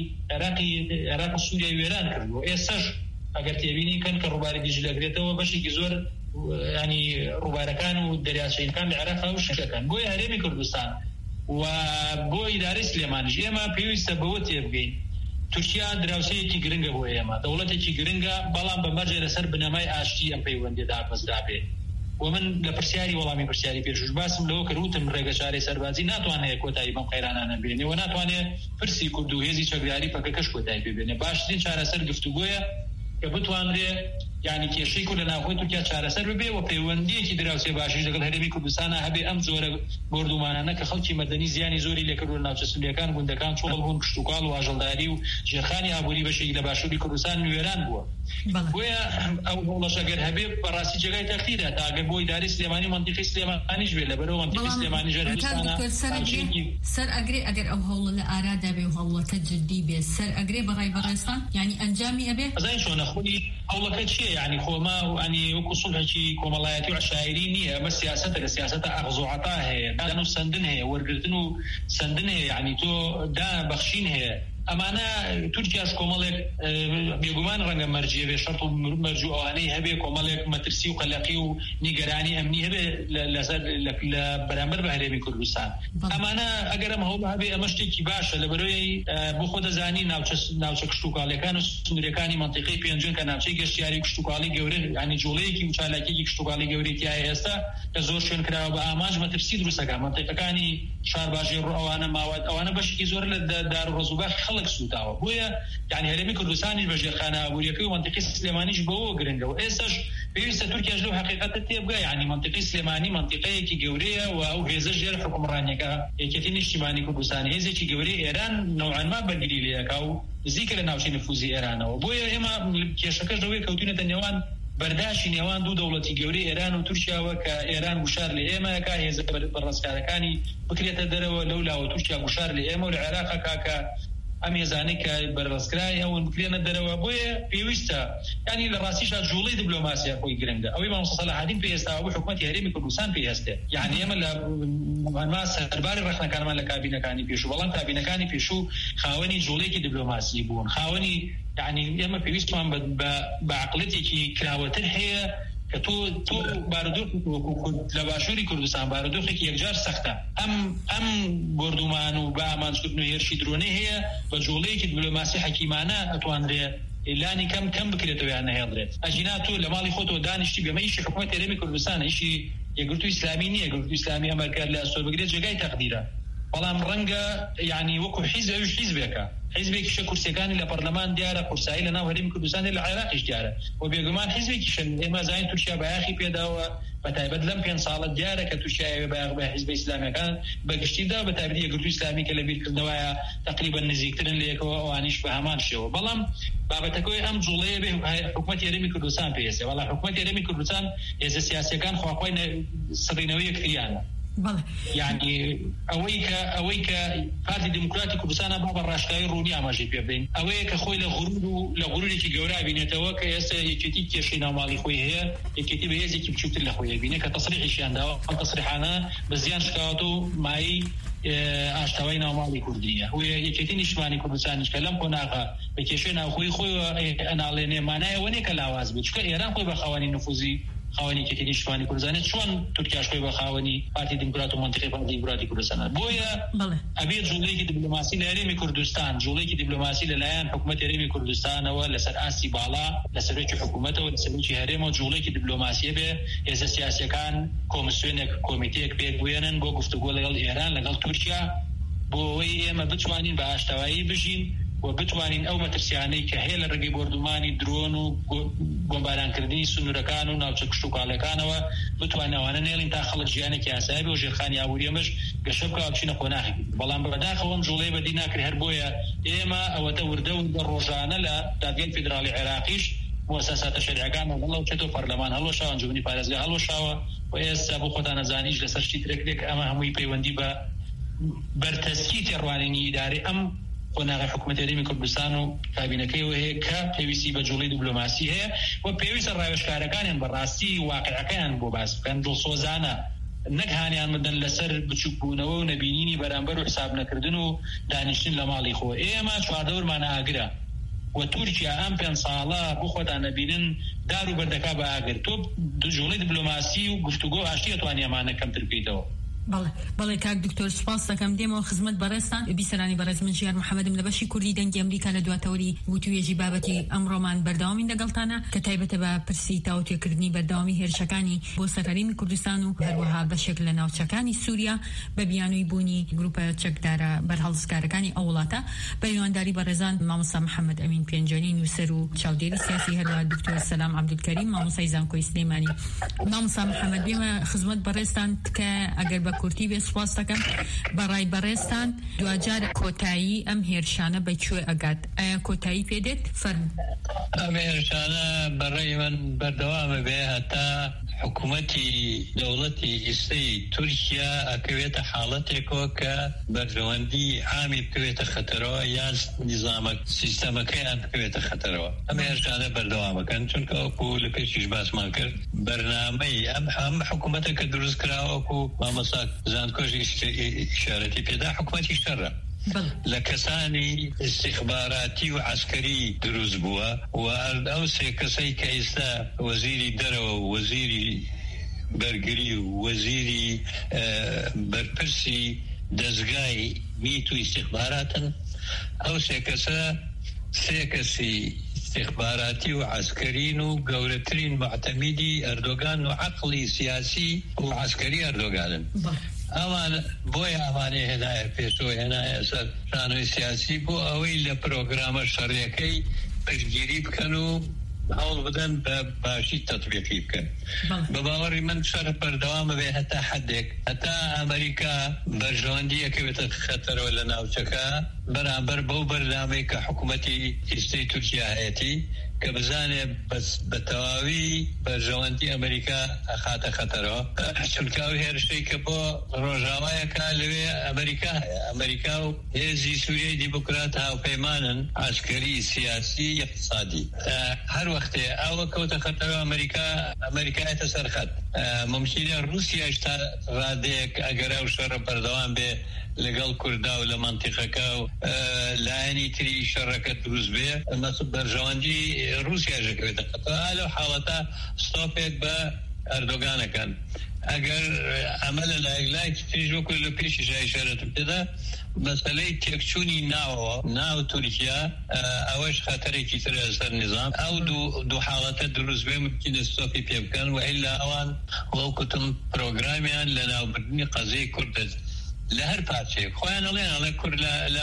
عراق سوريا ويران كرو اسش اگر تبيني كان كروباري ديجله غريتو بشي زور يعني روباري كانوا درياشين كان العراق او شكان بو هرمي كردستان وبو اداره سليماني اما بيوست بوت يبغي تركيا دراوسي کی گرنگه بو اما دولت کی گرنگه بلان بمرجع لسر بنمای اشتی ام پیوندی دا بس دابه ومن لپرسیاری ولامی پرسیاری پیشوش باسم لو کروتم رگا چاره سربازی ناتوانه کوتای بم خیرانانه بینه و ناتوانه پرسی کردو هزی چگیاری پککش کوتای ببینه باشتین چاره سر گفتگویا که بتوانره يعني كيشي كلنا اخوتو كيا چارسر به و پیوندی کی دراوسی باشی دغه هدی کردستان هبه ام زور گردومانانه که خلکی مدنی زیانی زوری لکرول ناوچسلیکان گوندکان چول بون کشتوکال و اجلداری و جرخانی ابولی بشی له باشی کردستان ویران بو و او والله شاگر هبه براسی جگای تاخیره تا اگه بو اداره سلیمانی منطقه سلیمانی جوله برو منطقه سلیمانی جرهستانه سر اگر او هول الاراده به هول تجدي به سر اگر بغای بغستان يعني انجامي ابي زين شلون اخوي هول كشي يعني خو ما يعني وصلها شيء كمالاتي وعشائرينيه بس سياستها اغزوعتها دانو سندنها ورقتنو سندنها يعني تو دا بخشينها ئەمانە تورکیاش کۆمەڵێک بێگومان ڕەنگە مەرجێ بێ شەرط و مەرجوع ئەوانەی هەبێ کۆمەڵێک مەترسی و قەلەقی و نیگەرانی ئەمنی هەبێ لە بەرامبەر بە هەرێمی کوردستان. ئەمانە ئەگەر ئەمە هەوڵ هەبێ ئەمە شتێکی باشە لەبەرەوەی بۆ خۆ دەزانی ناوچە کشتوکاڵیەکان و سنوورەکانی منطقەی پێنجۆن کە ناوچەی گەشتیاری کشتوکاڵی گەورە ینی جوڵەیەکی و چالاکیەکی کشتوکاڵی گەورەی تایە ئێستا کە زۆر شوێن کراوە بە ئاماژ مەترسی دروستەکە منطقەکانی شارباژی ڕۆ ئەوانە بەشێکی زۆر لە دار و ڕۆزوباخی خەڵک سوتاوە. بۆیە یعنی هەرێمی کوردستانیش بەژێرخانە ئابوووریەکەی و منطقەی سلێمانیش بەوە گرنگەوە. ئێستاش پێویستە تورکیاش لەو حقیقەتە تێبگا یعنی منطقەی سلێمانی منطقەیەکی گەورەیە و ئەو هێزە ژێر حکومڕانیەکە یەکێتی نیشتیمانی کوردستانی هێزێکی گەورەی ئێران نەوعان ما بەرگری لێەکە و نزیکە لە ناوچەی نفوزی ئێرانەوە. بۆیە ئێمە کێشەکەش لەوەی کەوتونەتە نێوان بەرداشی نێوان دوو دەوڵەتی گەورەی ئێران و تورکیاوە کە ئێران گوشار لە ئێمەکە هێزە بەڕێزکارەکانی بکرێتە دەرەوە لەولاوە تورکیا گوشار لە ئێمە و لە عێراقەکە کە ئەم هێزانەی کە بەرڕێزکرای ئەوەن بکرێنە دەرەوە. بۆیە پێویستە ینی لە ڕاستیشا جوڵەی دیپلۆماسیە خۆی گرنگە. ئەوەی مام سەلاحەدین پێویستاوە بۆ حکومەتی هەرێمی کوردستان پێویستە. یعنی ئێمە لە ما سەرباری ڕێخنەکانمان لە کابینەکانی پێشوو بەڵام کابینەکانی پێشوو خاوەنی جوڵەیەکی دیپلۆماسی بوون. خاوەنی یعنی ئێمە پێویستمان بە عقلەتێکی کراوەتر هەیە کە تۆ بارودۆخ لە باشووری کوردستان بارودۆخێکی یەکجار سەختە. ئەم گردومان و بە ئامانجکردن و هێرشی درۆنەی هەیە بە جوڵەیەکی دیپلۆماسی حەکیمانە ئەتوانرێت ئێلانی کەم بکرێتەوە یان نەهێڵدرێت. ئەجینا تۆ لە ماڵی خۆتەوە دانیشتی بێمە ئیشی حکومەتی هەرێمی کوردستانە، ئیشی یەکگرتووی ئیسلامی نییە. یەکگرتووی ئیسلامی ئەمریکا لە ئەسۆ بگرێت جێگای تەقدیرە. بەڵام ڕەنگە یعنی وەکو حیزب ئەوش حیزبێکە حیزبێکیشە کورسیەکانی لە پەرلەمان دیارە قورسایی لە ناو هەرێمی کوردستان لە عێراقیش دیارە و بێگومان حیزبێکیشن. ئێمە زانین تورکیا بەیاخی پێداوە بەتایبەت لەم 5 ساڵە دیارە کە تورکیا بەیاخ بە حیزبی ئیسلامیەکان بەگشتیدا بەتایبەت یەکگرتووی ئیسلامی کە لە بیرکردنەوەیە تقریبا نزیکترن لە یەکەوە ئەوانیش بە هەمان شێوە. بەڵام بابەتەکەی ئەم جوڵەیە بێ حکومەتی هەرێمی کوردستان پێویستە. وەڵا حکومەتی هەرێمی کوردستان هێزە سیاسیەکان خواخوای سڕینەوەی یەکتریانە. یعنی ئەوەی کە پارتی دموکراتی کوردستانە با بە ڕاشکایی ڕوونی ئاماژەی پێ بدەین، ئەوەیە کە خۆی لە غوروریکی گەورە بینێتەوە کە ئێستا یەکێتی کێشەی ناوماڵی خۆی هەیە، یەکێتی بە هێزێکی بچووکتر لە خۆی بینێ کە تەسریحیشیان داوە. ئەم تەسریحانە بە زیان شکاوت و مای ئاشتەوای ناوماڵی کوردیە. و یەکێتی نیشتیمانی کوردستانیش کە لەم قۆناغا بە کێشەی ناوخۆی خۆی ئەناڵێنێ مانایەوە نیە کە لاواز بێت، چونکە ئێران خۆی بە خاوەنی نفوزی خاوەنی یەکێتی نیشتیمانی کوردستانێت، چۆن تورکیاش خۆی بە خاوەنی پارتی دموکرات و منطقەی پارتی دموکراتی کوردستانە. بۆیە ئەبێت جوڵەیەکی دیپلۆماسی لە هەرێمی کوردستان، جوڵەیەکی دیپلۆماسی لەلایەن حکومەتی هەرێمی کوردستانەوە لەسەر ئاسی باڵا لەسەرێکی حکومەتەوە لەسەرێکی هەرێمەوە جوڵەیەکی دیپلۆماسیە بێ. هێزە سیاسیەکان کۆمیسیۆنێک کۆمیتەیەک پێگوێنن بۆ گفتوگۆ لەگەڵ ئێران لەگەڵ تورکیا بۆ ئەوەی ئێمە بتوانین بە ئاشتەوایی بژین و بتوانین ئەو مەترسیانەی کە هەیە لە ڕێگەی بردومانی درۆن و بۆمبارانکردنی سنوورەکان و ناوچە کشتوکاڵەکانەوە بتوانین ئەوانە نێڵین تا خەڵک ژیانێکی ئاسایی بێ و ژێرخانی ئابووریەمەش گەشە بکەوە بچینە خۆناغی. بەڵام بەداخەوە ئەم جوڵەیە بەدی ناکرێ. هەر بۆیە ئێمە ئەوەتە وردە و ڕۆژانە لە دادگای فیدراڵی عێراقیش مؤسساتە شەریعەکان وڵاو چێتۆ پەرلەمان هەڵوەشاوە، ئەنجومەنی پارێزگا هەڵوەشاوە و ئێستا بۆ خۆتان نەزانیش لەسەر شتی ترێک ئەمە هەمووی پەیوەندی بە بەرتەسکی تێڕوانینی ئیدارەی ئەم قۆناغی حکومەتی هەرێمی کوردستان و کابینەکەیەوە هەیە کە پێویستی بە جوڵەی دیپلۆماسی هەیە و پێویستە ڕاوێژکارەکانیان بەڕاستی واقعەکەیان بۆ باس بکەن، دڵسۆزانە، نەک هانیان بدەن لەسەر بچووکبوونەوە و نەبینینی بەرامبەر و حساب نەکردن و دانیشتن لە ماڵی خۆ. ئێمە چواردەورمان ئاگرە و تورکیا ئەم 5 ساڵە بۆ خۆتان نەبینن دار و بەردەکا بە ئاگر. تۆ جوڵەی دیپلۆماسی و گفتوگۆ ئاشتی ئەتوانی ئەمانە کەمتر بکەیتەوە. بەڵێ کاک دکتۆر سپاس دەکەم. دێمەوە خزمەت بەڕێستان بیسەرانی بەڕێز من ژیار محەممەدم لە بەشی کوردی دەنگی ئەمریکا لە دواتەوەری وتوێژی بابەتی ئەمڕۆمان بەردەوامی لەگەڵتانە کە تایبەتە بە پرسی تاوتێکردنی بەردەوامی هێرشەکانی بۆ سەرهەرێمی کوردستان و هەروەها بەشێک لە ناوچەکانی سووریا بە بیانووی بوونی گروپە چەکدارە بەرهەڵسکارەکانی ئەو وڵاتە بە هیوانداری بەڕێزان مامۆستا محەممەد ئەمین پێنجۆنی نووسەر و چاودێری سیاسی، هەروەها دکتۆر سەلام عەبدولکەریم مامۆستای زانکۆی سلێمانی. مامۆستا محەممەد بێمە خزمەت بەڕێستان کە ئەگەر بە کورتی بێ سپاس دەکەم بەڕای بەڕێستان دوجار کۆتایی ئەم هێرشانە بەکوێ ئەگات؟ ئایا کۆتایی پێدێت؟ فەرموو. ئەم هێرشانە بەڕێی من بەردەوامە بێ هەتا حکوومەتی دەوڵەتی ئیسەی تورکیا ئەکەوێتە حاڵەتێکەوە کە بەردەوەندی عامی بکەوێتە خەتەرەوە یان نیزامە سیستەمەکەیان بکەوێتە خەتەرەوە. ئەم هێرشانە بەردەوامەکەن چونکە وەکو لە پێشیش باسمان کرد بەرنامەی ئەم حکوومەتە کە دروست کراوەکو مامۆستا زانکۆش ئیشارەتی پێدا حکوومەتی شەڕە. لكساني استخباراتي وعسكري دروز بوا وأوسي كسي كيستا وزيري درو وزيري برگری و وزیری برپرسی دزگای میتو استخباراتن او سيكسي استخباراتي وعسكريين وقولترين معتمدي أردوغان وعقلي سياسي وعسكري أردوغان أمان بويا أماني هنا بيسو هنا أسر شانو سياسي بو أويل لبروغرام الشريكي برگيري بكانوا حول بدن باشي تطبيقي بكن بباوري من شرف بردوام به حتى حدك حتى أمريكا برجواندية كيف خطر ولا ناوشكا برابر بو برنامج كحكومتي استي تركيا هيتي كبزانه بس بتواوي برجواندي أمريكا أخاطة خطره شلكاوي هرشي كبو روجاوايا كالوي أمريكا هزي سوريا ديمقراطها وبيمانا عسكري سياسي اقتصادي هر وقت أو كوتا خطره أمريكا يتسرخت ممكن روسيا اشتا راديك أجراو شر بردوام به لقال كردا ولا منطقة لاني تري شركة دروز به الناس برجواندي روسيا جكويتا قالوا حالتا ستوبيك با أردوغان كان اگر عمل لايك تيجو كل بيش جاي شرط كده مسألة تكشوني ناو تركيا اوش خطري كتير اثر نظام او دو حالات دروز به ممكن الستوبي بيبكن والا اوان لو كنتم بروغراميان لنا بدني قضية كردز لهر باتشي خوان الله كر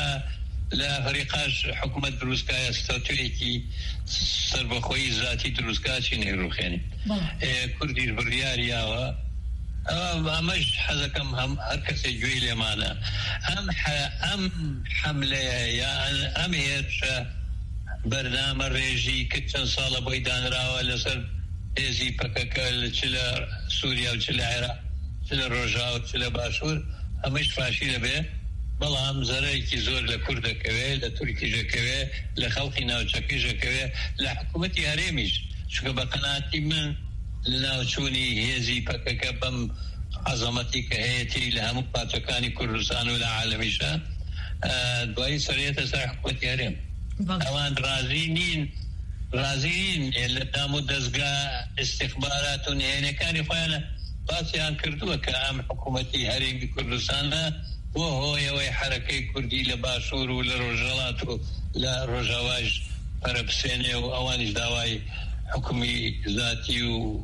لا فريقاش حكومة دروسكا استاتويكي سربخوي ذاتي دروسكا شيني روخيني كردي البرياريا امش حزكم هم هركسي جويلي معنا ام حمله يا ام هيرش برنامج ريجي كتن صاله بيدان راوا لسر ازي بككل تشلا سوريا وتشلا العراق تشلا روجا وتشلا باشور امش فاشيله به بلام زريكي زور لكرد كوي لتركي جكوي لخلقي ناوچكي جكوي لحكومتي هريمش شو بقناتي من لناوچوني هزي بككبم عظمتي كهيتي لهم باتوكاني كردستان ولا عالميشا دواي سرية سر حكومتي هريم اوان رازين لدامو دزقا استخباراتون هنا كان فانا باسيان كردوه كام حكومتي هريمي كردستان وهو يوي حركة كردي لباشور ولروجالات لروجاواج فربسيني وأوانش داواي حكمي ذاتي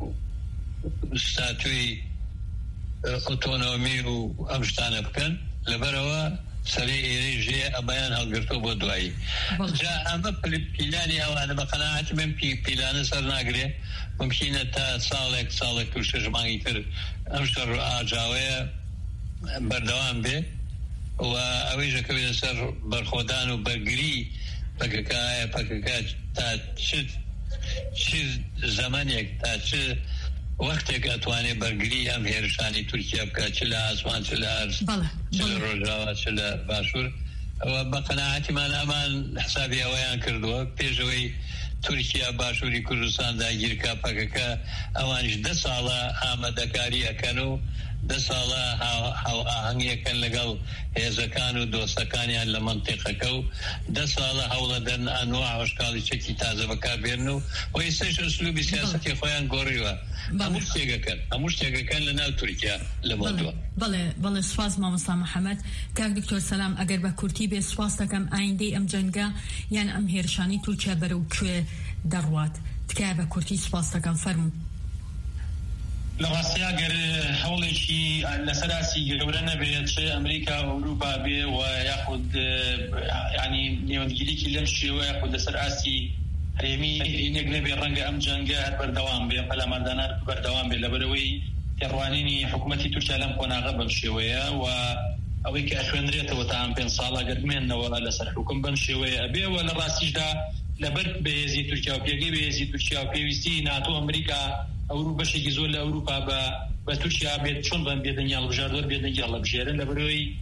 وستاتوي اوتونومي وأمشتان بكن لبروا سريع ريجي أبيان هالقرطو بودواي جاء أما بلاني أو أنا بقناعات من بلان سرناقري ممكن تا صالك وشجمان يتر أمشر آجاوية بردوام به وأويجا كبير سر برخودان وبرقري بككا تا چه زمانيك تا چه وقتك أتواني برقري أم هيرشاني تركيا بكا چلا أسمان چلا أرس چلا روجاوات چلا باشور وبقناعتي من أمان حسابي أويان كردوا بيجوي تركيا باشوري كردستان دا جيركا بككا أوانش 10 سالا آمدكاري أكنو 10 سالا هاوهنگی کن لگل هزکان و دوستکانیان لمنطقه کو 10 سالا حول دن انواع اشکالی چکی تازه بکار بیرنو و ایستش اسلوبی سیاستی خویان گوریوا اموش تیگه کن لناو ترکیا لموضوع بله سواز مامسا محمد کاک دکتور سلام اگر با کورتی به سواز تکم آینده ام جنگا یعنی ام هیرشانی ترکیا برو که دروات تکای با کورتی سواز تکم فرمون لغاسيا غير حول شيء لسراسي جورنا بيت امريكا واوروبا بي وياخذ يعني نيونديليكي لمشي وياخذ لسراسي ريمي نقلبي الرنج ام جنجا بردوام بي بلا مردانا بردوام بي لبروي تروانيني حكومتي تركيا لم كنا غبل شويه و اويك اخوانريته وتعام بين صاله قدمين ولا سر حكم بمشي ابي ولا راسيج دا لبرد بيزي تركيا وبيجي بيزي تركيا وبيسي ناتو امريكا أوروبا شيء زول أوروبا بتركيا بيت شون بن بيدنيا البجاردور بيدنيا الله بجيرن لبروي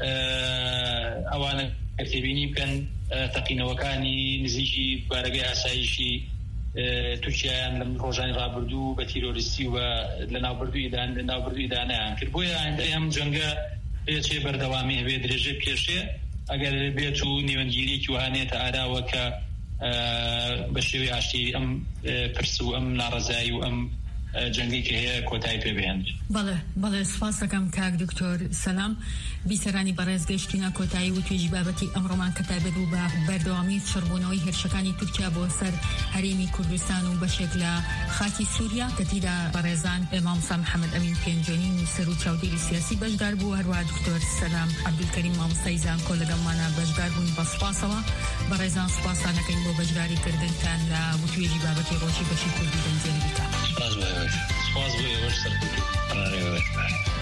أوانا كتبيني كان تقينا وكاني نزيجي بارجع أسايشي تركيا لم روجاني رابردو بتيرورستي ولنا بردو إدانة كربويا عند أيام جنگا بيتشي بردوامي بيدرجة كيشة ئەگەر بێت و نێوەنگیریکی وهانێتە ئاراوە کە بە شێوەی ئاشتی ئەم پرس و ئەم ناڕەزایی و ئەم جەنگی کە هەیە کۆتایی پێبێن. بەڵێ سپاس دەکەم کاک دکتۆر سەلام. بیسەرانی بەڕێز گەیشتینە کۆتایی و توێژی بابەتی ئەمڕۆمان کە تایبەت بوو بە بەردەوامی چڕبوونەوەی هێرشەکانی تورکیا بۆ سەر هەرێمی کوردستان و بەشێک لە خاکی سووریا کە تیدا بەڕێزان مامۆستا محەممەد ئەمین پێنجۆنی نووسەر و چاودێری سیاسی بەشدار بوو، هەروە دکتۆر سەلام عەبدولکەریم مامۆستای زانکۆ لەگەڵمانە بەشدار بوون. بە سپاسەوە بەڕێزان سپاسانەکەین بۆ بەشداریکردنتان لە توێژی بابەتی ڕۆژی بەشی کوردی دەنجێنیکە. سپاس بۆ ئێوەش سەرکەوتوو.